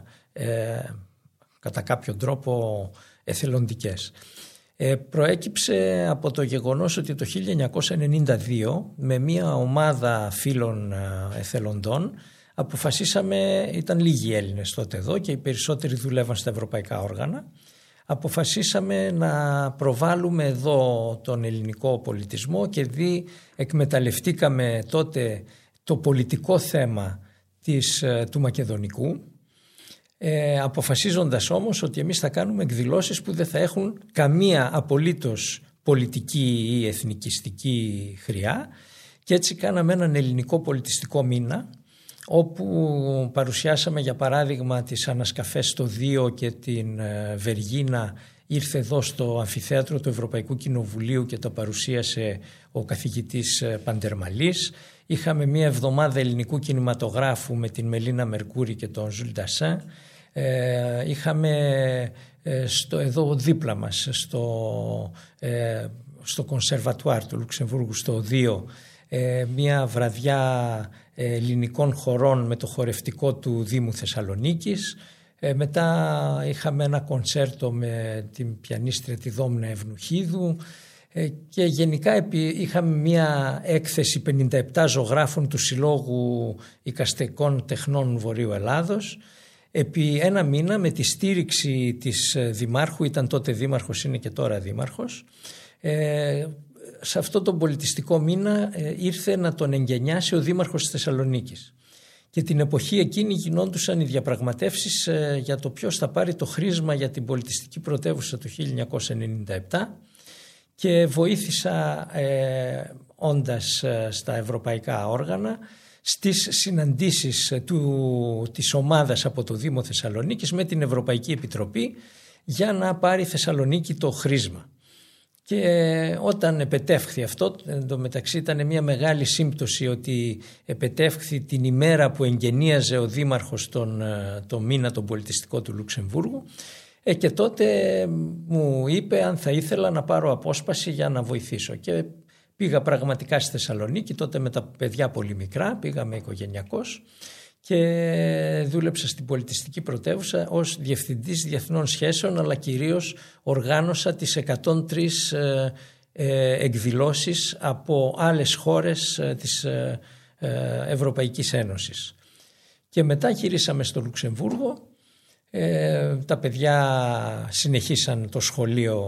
κατά κάποιο τρόπο εθελοντικές. Προέκυψε από το γεγονός ότι το 1992 με μια ομάδα φίλων εθελοντών αποφασίσαμε, ήταν λίγοι Έλληνες τότε εδώ και οι περισσότεροι δουλεύαν στα ευρωπαϊκά όργανα, αποφασίσαμε να προβάλλουμε εδώ τον ελληνικό πολιτισμό και εκμεταλλευτήκαμε τότε το πολιτικό θέμα του Μακεδονικού, αποφασίζοντας όμως ότι εμείς θα κάνουμε εκδηλώσεις που δεν θα έχουν καμία απολύτως πολιτική ή εθνικιστική χρειά, και έτσι κάναμε έναν ελληνικό πολιτιστικό μήνα όπου παρουσιάσαμε για παράδειγμα τις ανασκαφές στο Δίο και την Βεργίνα. Ήρθε εδώ στο αμφιθέατρο του Ευρωπαϊκού Κοινοβουλίου και το παρουσίασε ο καθηγητής Παντερμαλής. Είχαμε μια εβδομάδα ελληνικού κινηματογράφου με την Μελίνα Μερκούρη και τον Ζουλ Ντασσάν. Είχαμε εδώ δίπλα μας στο Κονσερβατουάρ του Λουξεμβούργου στο Δίο μια βραδιά ελληνικών χορών με το χορευτικό του Δήμου Θεσσαλονίκης. Μετά είχαμε ένα κονσέρτο με την πιανίστρια τη Δόμνα Ευνουχίδου και γενικά είχαμε μια έκθεση 57 ζωγράφων του Συλλόγου Οικαστικών Τεχνών Βορείου Ελλάδος. Επί ένα μήνα με τη στήριξη της Δημάρχου, ήταν τότε δήμαρχος, είναι και τώρα δήμαρχος, σε αυτό τον πολιτιστικό μήνα ήρθε να τον εγκαινιάσει ο δήμαρχος της Θεσσαλονίκης. Και την εποχή εκείνη γινόντουσαν οι διαπραγματεύσεις για το ποιος θα πάρει το χρήσμα για την πολιτιστική πρωτεύουσα του 1997 και βοήθησα όντας στα ευρωπαϊκά όργανα στις συναντήσεις της ομάδας από το Δήμο Θεσσαλονίκης με την Ευρωπαϊκή Επιτροπή για να πάρει Θεσσαλονίκη το χρήσμα. Και όταν επετεύχθη αυτό, εντωμεταξύ ήταν μια μεγάλη σύμπτωση ότι επετεύχθη την ημέρα που εγγενίαζε ο Δήμαρχος το μήνα τον πολιτιστικό του Λουξεμβούργου, και τότε μου είπε αν θα ήθελα να πάρω απόσπαση για να βοηθήσω. Και πήγα πραγματικά στη Θεσσαλονίκη, τότε με τα παιδιά πολύ μικρά, πήγαμε οικογενειακώς και δούλεψα στην πολιτιστική πρωτεύουσα ως διευθυντής διεθνών σχέσεων, αλλά κυρίως οργάνωσα τις 103 εκδηλώσεις από άλλες χώρες της Ευρωπαϊκής Ένωσης. Και μετά γυρίσαμε στο Λουξεμβούργο, τα παιδιά συνεχίσαν το σχολείο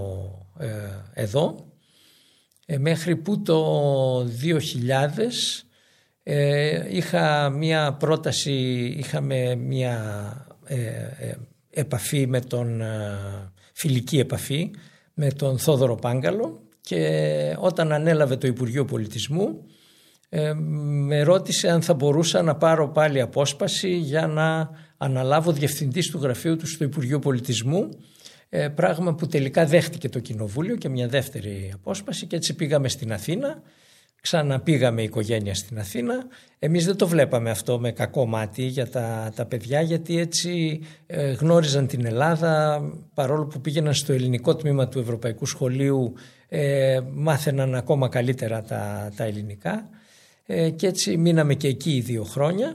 εδώ, μέχρι που το 2000 είχα μία πρόταση, είχαμε μία επαφή με φιλική επαφή με τον Θόδωρο Πάγκαλο, και όταν ανέλαβε το Υπουργείο Πολιτισμού με ρώτησε αν θα μπορούσα να πάρω πάλι απόσπαση για να αναλάβω διευθυντής του γραφείου του στο Υπουργείο Πολιτισμού, πράγμα που τελικά δέχτηκε το Κοινοβούλιο και μια δεύτερη απόσπαση, και έτσι πήγαμε στην Αθήνα. Ξαναπήγαμε η οικογένεια στην Αθήνα. Εμείς δεν το βλέπαμε αυτό με κακό μάτι για τα παιδιά, γιατί έτσι γνώριζαν την Ελλάδα, παρόλο που πήγαιναν στο ελληνικό τμήμα του Ευρωπαϊκού Σχολείου, μάθαιναν ακόμα καλύτερα τα ελληνικά, και έτσι μείναμε και εκεί 2 χρόνια.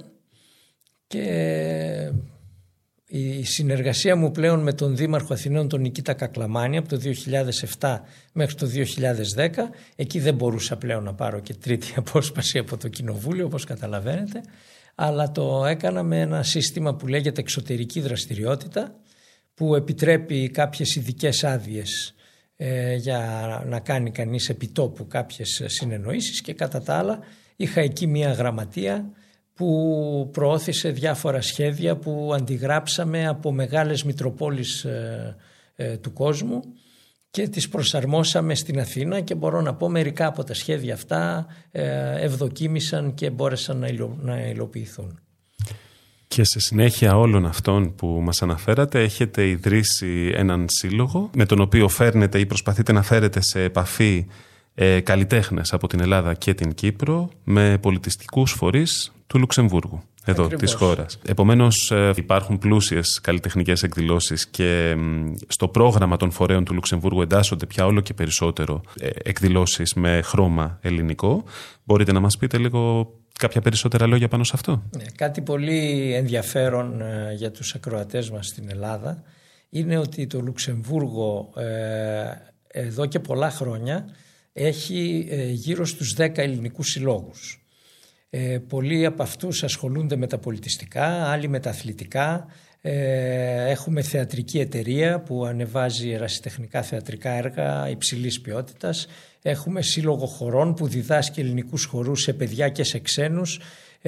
Και η συνεργασία μου πλέον με τον Δήμαρχο Αθηνών, τον Νικήτα Κακλαμάνη, από το 2007 μέχρι το 2010, εκεί δεν μπορούσα πλέον να πάρω και τρίτη απόσπαση από το Κοινοβούλιο, όπως καταλαβαίνετε, αλλά το έκανα με ένα σύστημα που λέγεται εξωτερική δραστηριότητα, που επιτρέπει κάποιες ειδικές άδειες για να κάνει κανείς επιτόπου κάποιες συνεννοήσεις, και κατά τα άλλα είχα εκεί μια γραμματεία που προώθησε διάφορα σχέδια που αντιγράψαμε από μεγάλες μητροπόλεις του κόσμου και τις προσαρμόσαμε στην Αθήνα, και μπορώ να πω μερικά από τα σχέδια αυτά ευδοκίμησαν και μπόρεσαν να υλοποιηθούν. Και σε συνέχεια όλων αυτών που μας αναφέρατε έχετε ιδρύσει έναν σύλλογο με τον οποίο φέρνετε ή προσπαθείτε να φέρετε σε επαφή καλλιτέχνες από την Ελλάδα και την Κύπρο με πολιτιστικούς φορείς του Λουξεμβούργου, εδώ ακριβώς, της χώρας. Επομένως υπάρχουν πλούσιες καλλιτεχνικές εκδηλώσεις και στο πρόγραμμα των φορέων του Λουξεμβούργου εντάσσονται πια όλο και περισσότερο εκδηλώσεις με χρώμα ελληνικό. Μπορείτε να μας πείτε λίγο κάποια περισσότερα λόγια πάνω σε αυτό? Κάτι πολύ ενδιαφέρον για τους ακροατές μας στην Ελλάδα είναι ότι το Λουξεμβούργο εδώ και πολλά χρόνια έχει γύρω στους 10 ελληνικούς συλλόγους. Πολλοί από αυτούς ασχολούνται με τα πολιτιστικά, άλλοι με τα αθλητικά. Έχουμε θεατρική εταιρεία που ανεβάζει ερασιτεχνικά θεατρικά έργα υψηλής ποιότητας. Έχουμε σύλλογο χορών που διδάσκει ελληνικούς χορούς σε παιδιά και σε ξένους.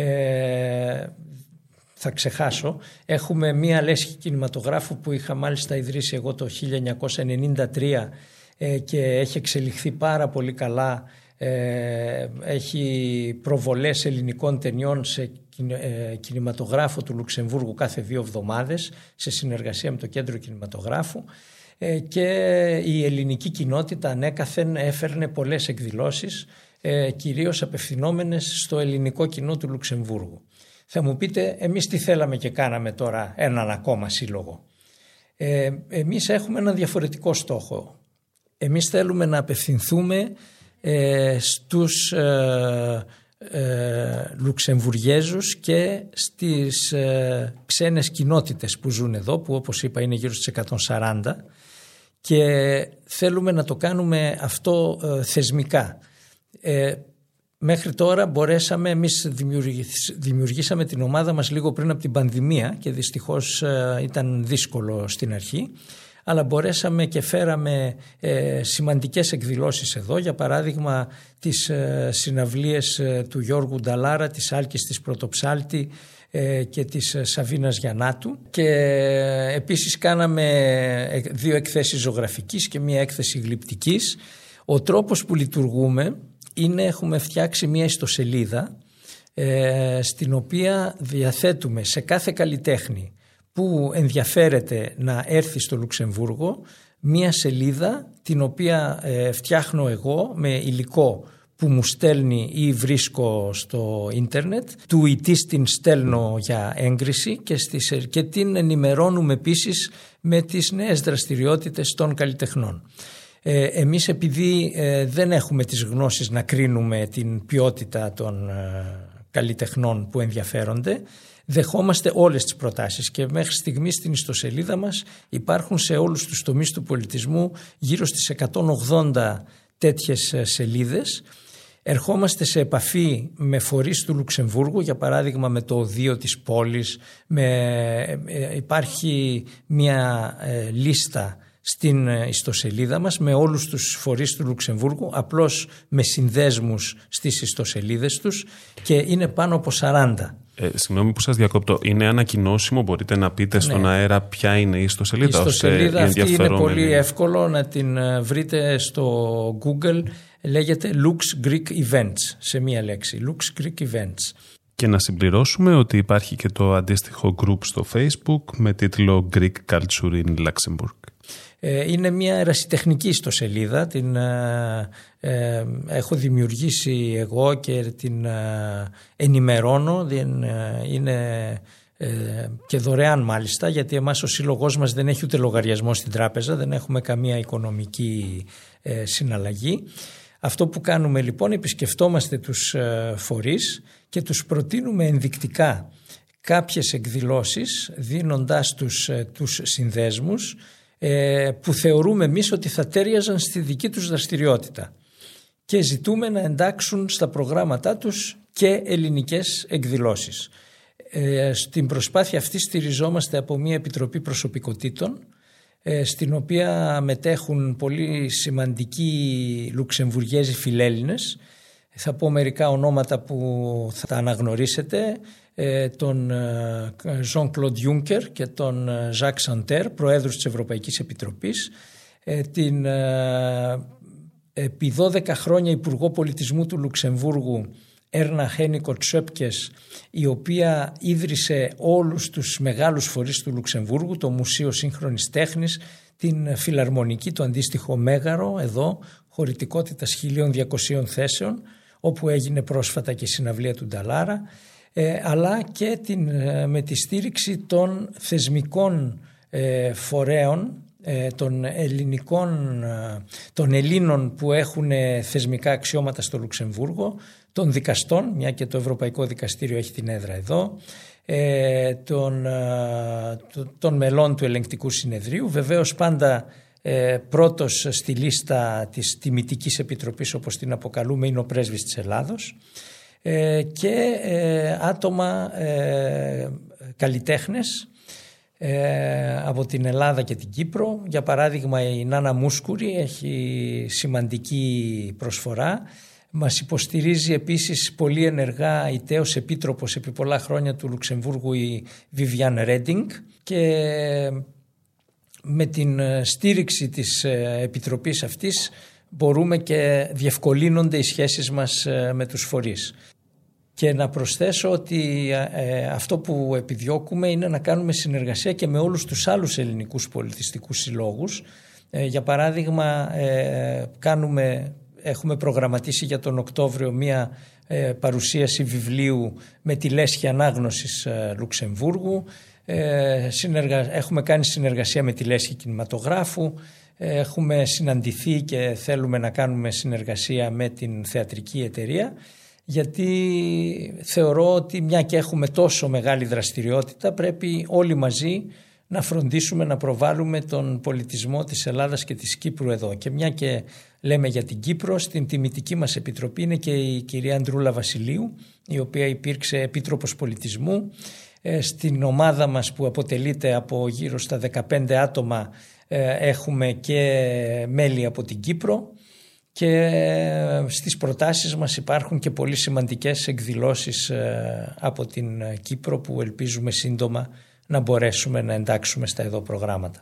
Θα ξεχάσω. Έχουμε μία λέσχη κινηματογράφου που είχα μάλιστα ιδρύσει εγώ το 1993 και έχει εξελιχθεί πάρα πολύ καλά. Έχει προβολές ελληνικών ταινιών σε κινηματογράφο του Λουξεμβούργου κάθε 2 εβδομάδες σε συνεργασία με το Κέντρο Κινηματογράφου, και η ελληνική κοινότητα ανέκαθεν έφερνε πολλές εκδηλώσεις, κυρίως απευθυνόμενες στο ελληνικό κοινό του Λουξεμβούργου. Θα μου πείτε, εμείς τι θέλαμε και κάναμε τώρα έναν ακόμα σύλλογο? Εμείς έχουμε έναν διαφορετικό στόχο. Εμείς θέλουμε να απευθυνθούμε στους Λουξεμβουργέζους και στις ξένες κοινότητες που ζουν εδώ, που όπως είπα είναι γύρω στις 140, και θέλουμε να το κάνουμε αυτό θεσμικά. Μέχρι τώρα μπορέσαμε, εμείς δημιουργήσαμε την ομάδα μας λίγο πριν από την πανδημία και δυστυχώς ήταν δύσκολο στην αρχή, αλλά μπορέσαμε και φέραμε σημαντικές εκδηλώσεις εδώ, για παράδειγμα τις συναυλίες του Γιώργου Νταλάρα, της Άλκης της Πρωτοψάλτη και της Σαβίνας Γιαννάτου, και επίσης κάναμε 2 εκθέσεις ζωγραφικής και 1 έκθεση γλυπτικής. Ο τρόπος που λειτουργούμε είναι, έχουμε φτιάξει μια ιστοσελίδα στην οποία διαθέτουμε σε κάθε καλλιτέχνη που ενδιαφέρεται να έρθει στο Λουξεμβούργο μία σελίδα την οποία φτιάχνω εγώ με υλικό που μου στέλνει ή βρίσκω στο ίντερνετ, του ητής την στέλνω για έγκριση και την ενημερώνουμε επίσης με τις νέες δραστηριότητες των καλλιτεχνών. Εμείς επειδή δεν έχουμε τις γνώσεις να κρίνουμε την ποιότητα των καλλιτεχνών που ενδιαφέρονται, δεχόμαστε όλες τις προτάσεις και μέχρι στιγμής στην ιστοσελίδα μας υπάρχουν σε όλους τους τομείς του πολιτισμού γύρω στις 180 τέτοιες σελίδες. Ερχόμαστε σε επαφή με φορείς του Λουξεμβούργου, για παράδειγμα με το οδείο της πόλης, υπάρχει μια λίστα στην ιστοσελίδα μας με όλους τους φορείς του Λουξεμβούργου, απλώς με συνδέσμους στις ιστοσελίδες τους, και είναι πάνω από 40. Συγγνώμη που σας διακόπτω, είναι ανακοινώσιμο, μπορείτε να πείτε στον αέρα ποια είναι η ιστοσελίδα? Η ιστοσελίδα αυτή είναι πολύ εύκολο να την βρείτε στο Google, λέγεται Lux Greek Events, σε μία λέξη, Lux Greek Events. Και να συμπληρώσουμε ότι υπάρχει και το αντίστοιχο group στο Facebook με τίτλο Greek Culture in Luxembourg. Είναι μια ερασιτεχνική ιστοσελίδα, την έχω δημιουργήσει εγώ και την ενημερώνω, είναι και δωρεάν μάλιστα, γιατί εμάς ο σύλλογός μας δεν έχει ούτε λογαριασμό στην τράπεζα, δεν έχουμε καμία οικονομική συναλλαγή. Αυτό που κάνουμε λοιπόν, επισκεφτόμαστε τους φορείς και τους προτείνουμε ενδεικτικά κάποιες εκδηλώσεις, δίνοντάς τους συνδέσμους που θεωρούμε εμείς ότι θα τέριαζαν στη δική τους δραστηριότητα, και ζητούμε να εντάξουν στα προγράμματά τους και ελληνικές εκδηλώσεις. Στην προσπάθεια αυτή στηριζόμαστε από μια επιτροπή προσωπικότητων, στην οποία μετέχουν πολύ σημαντικοί Λουξεμβουργέζοι φιλέλληνες. Θα πω μερικά ονόματα που θα τα αναγνωρίσετε, τον Jean-Claude Juncker και τον Jacques Santer, προέδρους της Ευρωπαϊκής Επιτροπής, την επί 12 χρόνια Υπουργό Πολιτισμού του Λουξεμβούργου Έρνα Χένικο Τσέπκες, η οποία ίδρυσε όλους τους μεγάλους φορείς του Λουξεμβούργου, το Μουσείο Σύγχρονης Τέχνης, την Φιλαρμονική, το αντίστοιχο Μέγαρο εδώ, χωρητικότητας 1.200 θέσεων, όπου έγινε πρόσφατα και η συναυλία του Νταλάρα, αλλά και με τη στήριξη των θεσμικών φορέων, των Ελλήνων που έχουν θεσμικά αξιώματα στο Λουξεμβούργο, των δικαστών, μια και το Ευρωπαϊκό Δικαστήριο έχει την έδρα εδώ, των μελών του Ελεγκτικού Συνεδρίου, βεβαίως πάντα πρώτος στη λίστα της Τιμητικής Επιτροπής, όπως την αποκαλούμε, είναι ο πρέσβης της Ελλάδος, και άτομα καλλιτέχνες από την Ελλάδα και την Κύπρο. Για παράδειγμα, η Νάνα Μούσκουρη έχει σημαντική προσφορά. Μας υποστηρίζει επίσης πολύ ενεργά η τέος επίτροπος επί πολλά χρόνια του Λουξεμβούργου, η Βιβιάν Ρέντινγκ, και με την στήριξη της επιτροπής αυτής μπορούμε και διευκολύνονται οι σχέσεις μας με τους φορείς. Και να προσθέσω ότι αυτό που επιδιώκουμε είναι να κάνουμε συνεργασία και με όλους τους άλλους ελληνικούς πολιτιστικούς συλλόγους. Για παράδειγμα, έχουμε προγραμματίσει για τον Οκτώβριο μία παρουσίαση βιβλίου με τη λέσχη ανάγνωσης Λουξεμβούργου. Έχουμε κάνει συνεργασία με τη λέσχη κινηματογράφου. Έχουμε συναντηθεί και θέλουμε να κάνουμε συνεργασία με την θεατρική εταιρεία, γιατί θεωρώ ότι μια και έχουμε τόσο μεγάλη δραστηριότητα πρέπει όλοι μαζί να φροντίσουμε να προβάλλουμε τον πολιτισμό της Ελλάδας και της Κύπρου εδώ. Και μια και λέμε για την Κύπρο, στην τιμητική μας επιτροπή είναι και η κυρία Ανδρούλα Βασιλείου, η οποία υπήρξε επίτροπος πολιτισμού. Στην ομάδα μας, που αποτελείται από γύρω στα 15 άτομα, έχουμε και μέλη από την Κύπρο, και στις προτάσεις μας υπάρχουν και πολύ σημαντικές εκδηλώσεις από την Κύπρο που ελπίζουμε σύντομα να μπορέσουμε να εντάξουμε στα εδώ προγράμματα.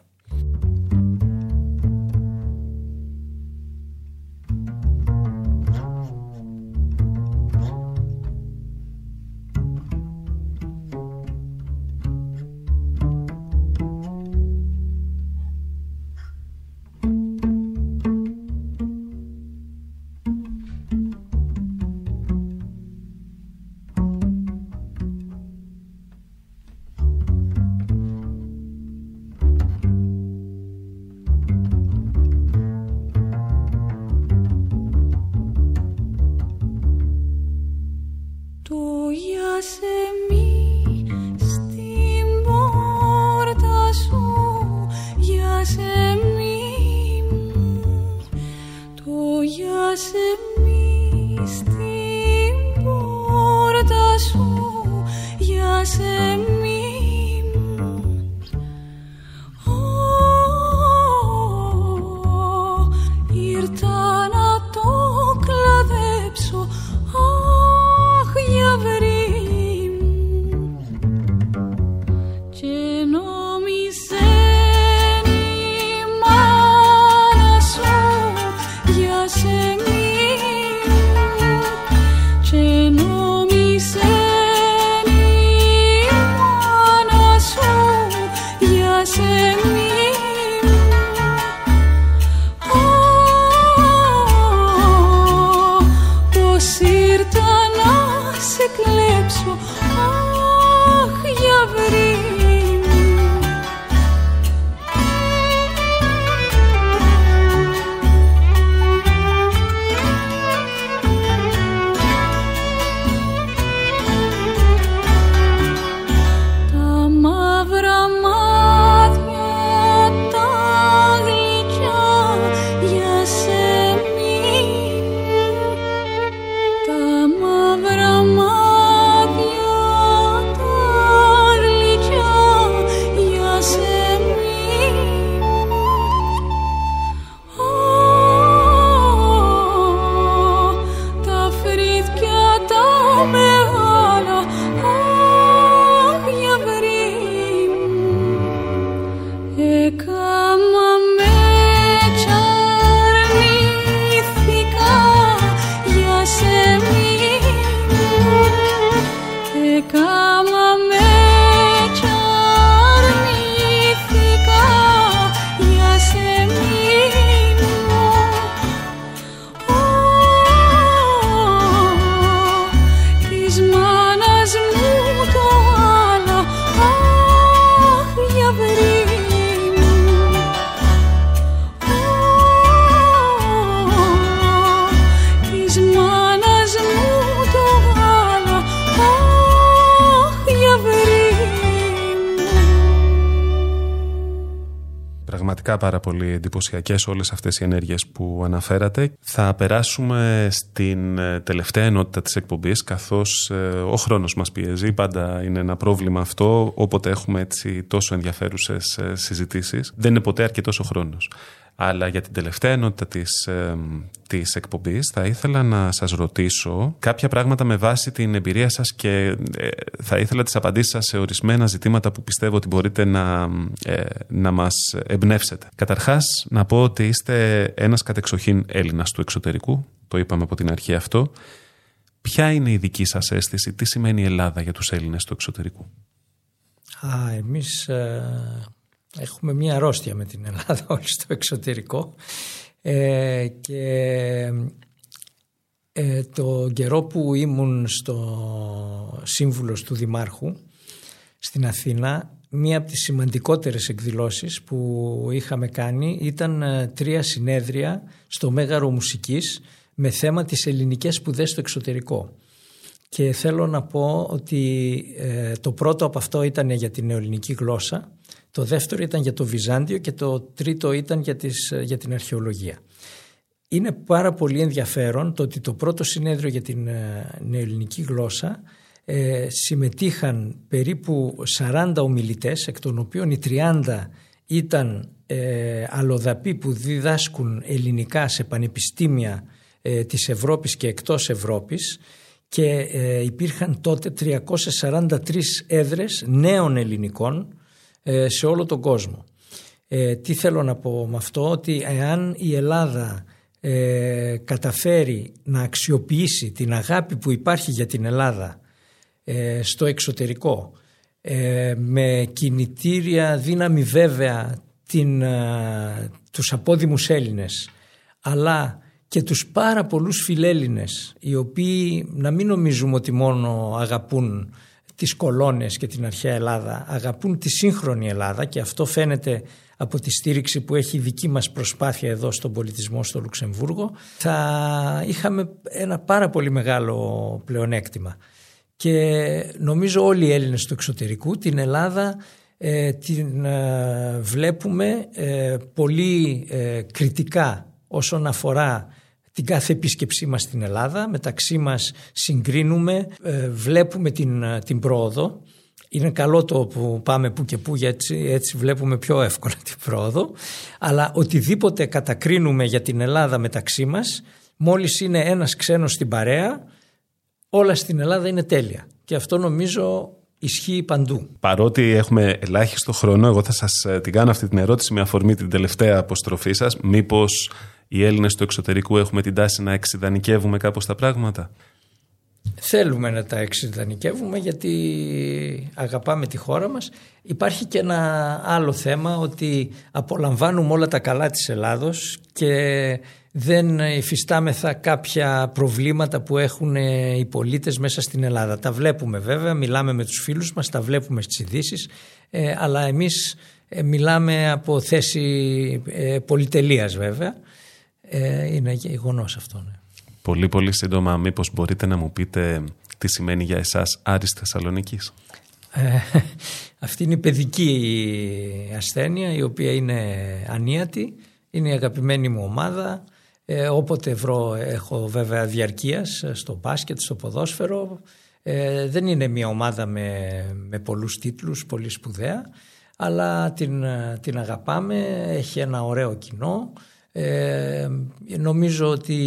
Πραγματικά πάρα πολύ εντυπωσιακές όλες αυτές οι ενέργειες που αναφέρατε. Θα περάσουμε στην τελευταία ενότητα της εκπομπής, καθώς ο χρόνος μας πιέζει. Πάντα είναι ένα πρόβλημα αυτό, όποτε έχουμε έτσι τόσο ενδιαφέρουσες συζητήσεις. Δεν είναι ποτέ αρκετός ο χρόνος. Αλλά για την τελευταία ενότητα της εκπομπής θα ήθελα να σας ρωτήσω κάποια πράγματα με βάση την εμπειρία σας και θα ήθελα τις απαντήσεις σας σε ορισμένα ζητήματα που πιστεύω ότι μπορείτε να μας εμπνεύσετε. Καταρχάς, να πω ότι είστε ένας κατεξοχήν Έλληνας του εξωτερικού, το είπαμε από την αρχή αυτό. Ποια είναι η δική σας αίσθηση, τι σημαίνει η Ελλάδα για τους Έλληνες του εξωτερικού? Εμείς έχουμε μια αρρώστια με την Ελλάδα όλοι στο εξωτερικό και το καιρό που ήμουν σύμβουλος του Δημάρχου στην Αθήνα, μία από τις σημαντικότερες εκδηλώσεις που είχαμε κάνει ήταν 3 συνέδρια στο Μέγαρο Μουσικής με θέμα τις ελληνικές σπουδές στο εξωτερικό. Και θέλω να πω ότι το πρώτο από αυτό ήταν για την νεοελληνική γλώσσα, το δεύτερο ήταν για το Βυζάντιο και το τρίτο ήταν για την αρχαιολογία. Είναι πάρα πολύ ενδιαφέρον το ότι το πρώτο συνέδριο για την νεοελληνική γλώσσα συμμετείχαν περίπου 40 ομιλητές, εκ των οποίων οι 30 ήταν αλλοδαποί που διδάσκουν ελληνικά σε πανεπιστήμια της Ευρώπης και εκτός Ευρώπης, και υπήρχαν τότε 343 έδρες νέων ελληνικών σε όλο τον κόσμο. Τι θέλω να πω με αυτό? Ότι εάν η Ελλάδα καταφέρει να αξιοποιήσει την αγάπη που υπάρχει για την Ελλάδα στο εξωτερικό, με κινητήρια δύναμη βέβαια τους απόδημους Έλληνες, αλλά και τους πάρα πολλούς φιλέλληνες, οι οποίοι να μην νομίζουμε ότι μόνο αγαπούν τις κολόνες και την αρχαία Ελλάδα, αγαπούν τη σύγχρονη Ελλάδα, και αυτό φαίνεται από τη στήριξη που έχει η δική μας προσπάθεια εδώ στον πολιτισμό στο Λουξεμβούργο, θα είχαμε ένα πάρα πολύ μεγάλο πλεονέκτημα. Και νομίζω όλοι οι Έλληνες του εξωτερικού την Ελλάδα την βλέπουμε πολύ κριτικά όσον αφορά την κάθε επίσκεψή μας στην Ελλάδα. Μεταξύ μας συγκρίνουμε, βλέπουμε την πρόοδο. Είναι καλό το που πάμε που και που, γιατί έτσι βλέπουμε πιο εύκολα την πρόοδο, αλλά οτιδήποτε κατακρίνουμε για την Ελλάδα μεταξύ μας, μόλις είναι ένας ξένος στην παρέα, όλα στην Ελλάδα είναι τέλεια. Και αυτό νομίζω ισχύει παντού. Παρότι έχουμε ελάχιστο χρόνο, εγώ θα σας την κάνω αυτή την ερώτηση με αφορμή την τελευταία αποστροφή σας. Μήπως οι Έλληνες του εξωτερικού έχουμε την τάση να εξιδανικεύουμε κάπως τα πράγματα? Θέλουμε να τα εξιδανικεύουμε γιατί αγαπάμε τη χώρα μας. Υπάρχει και ένα άλλο θέμα, ότι απολαμβάνουμε όλα τα καλά της Ελλάδος και δεν υφιστάμεθα κάποια προβλήματα που έχουν οι πολίτες μέσα στην Ελλάδα. Τα βλέπουμε βέβαια, μιλάμε με τους φίλους μας, τα βλέπουμε στις ειδήσεις, αλλά εμείς μιλάμε από θέση πολυτελείας βέβαια. Είναι γεγονός αυτό, ναι. Πολύ πολύ σύντομα, μήπως μπορείτε να μου πείτε τι σημαίνει για εσάς Άρης Θεσσαλονίκης? Αυτή είναι η παιδική ασθένεια, η οποία είναι ανίατη. Είναι η αγαπημένη μου ομάδα. Όποτε βρω, έχω βέβαια διαρκείας στο μπάσκετ, στο ποδόσφαιρο. Δεν είναι μια ομάδα με πολλούς τίτλους, πολύ σπουδαία, αλλά την αγαπάμε, έχει ένα ωραίο κοινό. Νομίζω ότι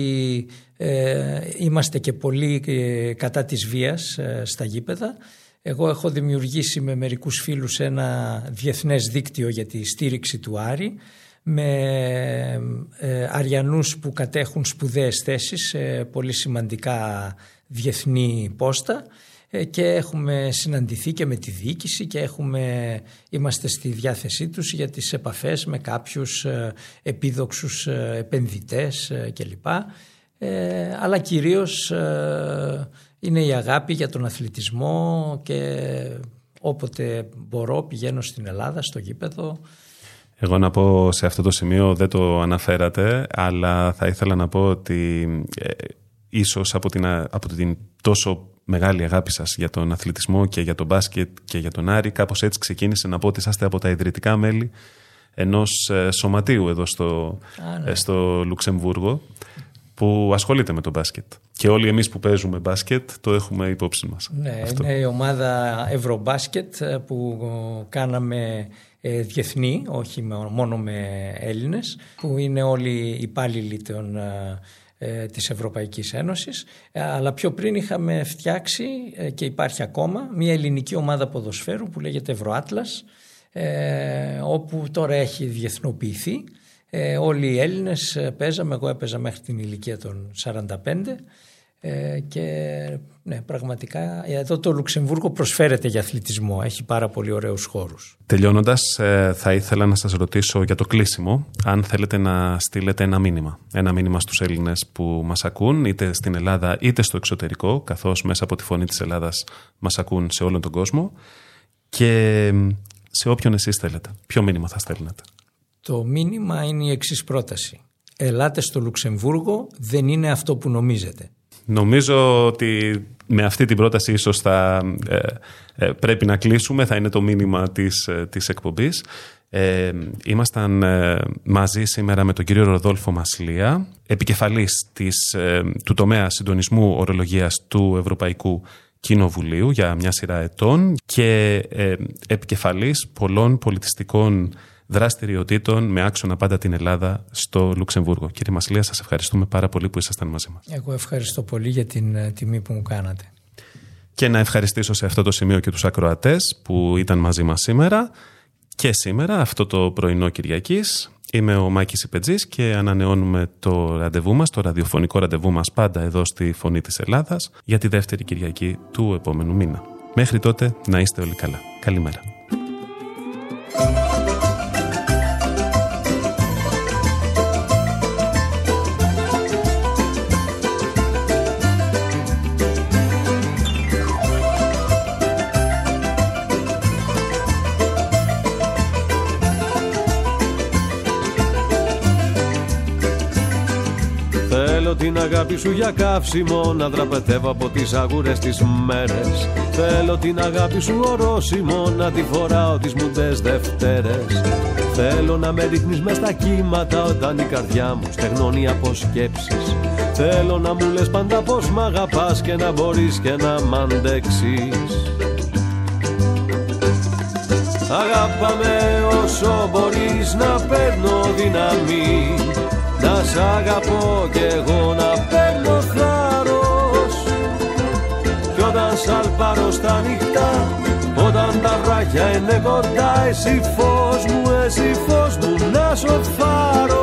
είμαστε και πολύ κατά της βίας στα γήπεδα. Εγώ έχω δημιουργήσει με μερικούς φίλους ένα διεθνές δίκτυο για τη στήριξη του Άρη, με Αριανούς που κατέχουν σπουδαίες θέσεις σε πολύ σημαντικά διεθνή πόστα, και έχουμε συναντηθεί και με τη διοίκηση και είμαστε στη διάθεσή τους για τις επαφές με κάποιους επίδοξους επενδυτές κλπ. Αλλά κυρίως είναι η αγάπη για τον αθλητισμό, και όποτε μπορώ πηγαίνω στην Ελλάδα, στο γήπεδο. Εγώ να πω σε αυτό το σημείο, δεν το αναφέρατε, αλλά θα ήθελα να πω ότι ίσως από την τόσο μεγάλη αγάπη σας για τον αθλητισμό και για τον μπάσκετ και για τον Άρη, κάπως έτσι ξεκίνησε να πω ότι είσαστε από τα ιδρυτικά μέλη ενός σωματείου εδώ στο Λουξεμβούργο που ασχολείται με το μπάσκετ. Και όλοι εμείς που παίζουμε μπάσκετ το έχουμε υπόψη μας. Ναι, είναι η ομάδα Ευρωμπάσκετ που κάναμε διεθνή, όχι μόνο με Έλληνες, που είναι όλοι υπάλληλοι της Ευρωπαϊκής Ένωσης, αλλά πιο πριν είχαμε φτιάξει και υπάρχει ακόμα μια ελληνική ομάδα ποδοσφαίρου που λέγεται Ευρωάτλας, όπου τώρα έχει διεθνοποιηθεί. Όλοι οι Έλληνες παίζαμε, εγώ έπαιζα μέχρι την ηλικία των 45 και ναι, πραγματικά εδώ το Λουξεμβούργο προσφέρεται για αθλητισμό, έχει πάρα πολύ ωραίους χώρους. Τελειώνοντας, θα ήθελα να σας ρωτήσω για το κλείσιμο, αν θέλετε να στείλετε ένα μήνυμα στους Έλληνες που μας ακούν, είτε στην Ελλάδα είτε στο εξωτερικό, καθώς μέσα από τη Φωνή της Ελλάδας μας ακούν σε όλον τον κόσμο, και σε όποιον εσείς θέλετε. Ποιο μήνυμα θα στέλνετε? Το μήνυμα είναι η εξής πρόταση. Ελάτε στο Λουξεμβούργο, δεν είναι αυτό που νομίζετε. Νομίζω ότι με αυτή την πρόταση ίσως θα πρέπει να κλείσουμε, θα είναι το μήνυμα της εκπομπής. Ήμασταν μαζί σήμερα με τον κύριο Ροδόλφο Μασλία, επικεφαλής του τομέα συντονισμού ορολογίας του Ευρωπαϊκού Κοινοβουλίου για μια σειρά ετών και επικεφαλής πολλών πολιτιστικών δραστηριοτήτων με άξονα πάντα την Ελλάδα στο Λουξεμβούργο. Κύριε Μασλία, σας ευχαριστούμε πάρα πολύ που ήσασταν μαζί μας. Εγώ ευχαριστώ πολύ για την τιμή που μου κάνατε. Και να ευχαριστήσω σε αυτό το σημείο και τους ακροατές που ήταν μαζί μας σήμερα και σήμερα, αυτό το πρωινό Κυριακής. Είμαι ο Μάκης Ιπετζής και ανανεώνουμε το ραντεβού μας, το ραδιοφωνικό ραντεβού μας πάντα εδώ στη Φωνή της Ελλάδας για τη δεύτερη Κυριακή του επόμενου μήνα. Μέχρι τότε να είστε όλοι καλά. Καλημέρα. Θέλω την αγάπη σου για καύσιμο, να δραπετεύω από τις αγούρες τις μέρες. Θέλω την αγάπη σου ορόσημο, να τη φοράω τις μουντές Δευτέρες. Θέλω να με ρίχνεις μες στα κύματα όταν η καρδιά μου στεγνώνει από σκέψεις. Θέλω να μου λες πάντα πως μ' αγαπάς και να μπορείς και να μ' αντέξεις. Αγάπαμε όσο μπορείς, να παίρνω δύναμη, να σ' αγαπώ κι εγώ να παίρνω θάρρος. Κι όταν σαλπάρω στα νυχτά, όταν τα βράχια είναι κοντά, εσύ φως μου, να σοφάρω.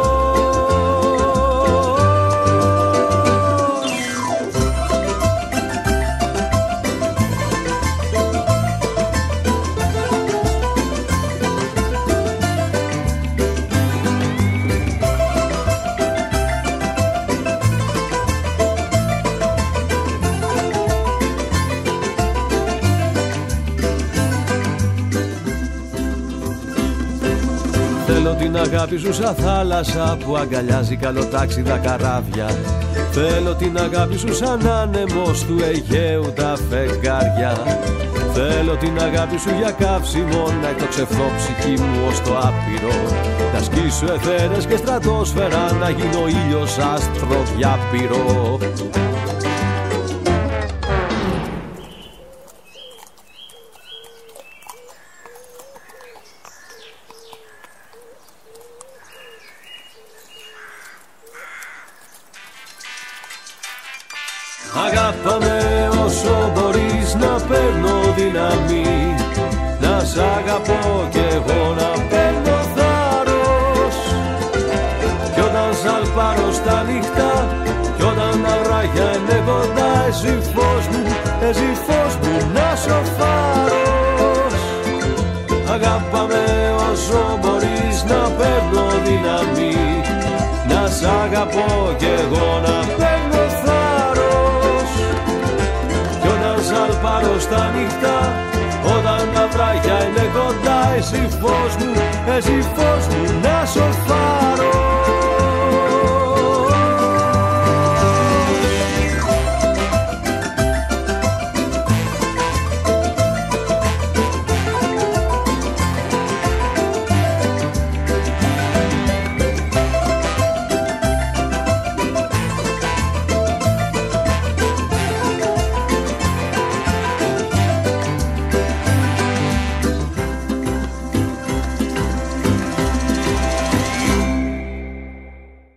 Θέλω την αγάπη σου σαν θάλασσα που αγκαλιάζει καλοτάξιδα καράβια. Θέλω την αγάπη σου σαν άνεμος του Αιγαίου τα φεγγάρια. Θέλω την αγάπη σου για καύσιμο, να εκτοξευθώ ψυχή μου ως το άπειρο. Να σκίσω αιθέρες και στρατόσφαιρα, να γίνω ήλιος άστρο διάπειρο. Αγάπαμε όσο μπορείς, να παίρνω δύναμη, να σ' αγαπώ κι εγώ να παίρνω θάρρος. Κι όταν σαλπάρω στα νυχτά, κι όταν τα βράχια είναι κοντά, εσύ φως μου, να σοφάρος. Αγάπαμε όσο μπορείς, να παίρνω δύναμη, να σ' αγαπώ κι εγώ να παίρνω θάρρος. Κι όταν σαλπάρω στα νυχτά, όταν τα βράχια είναι κοντά, εσύ φως μου, να σοφάρος.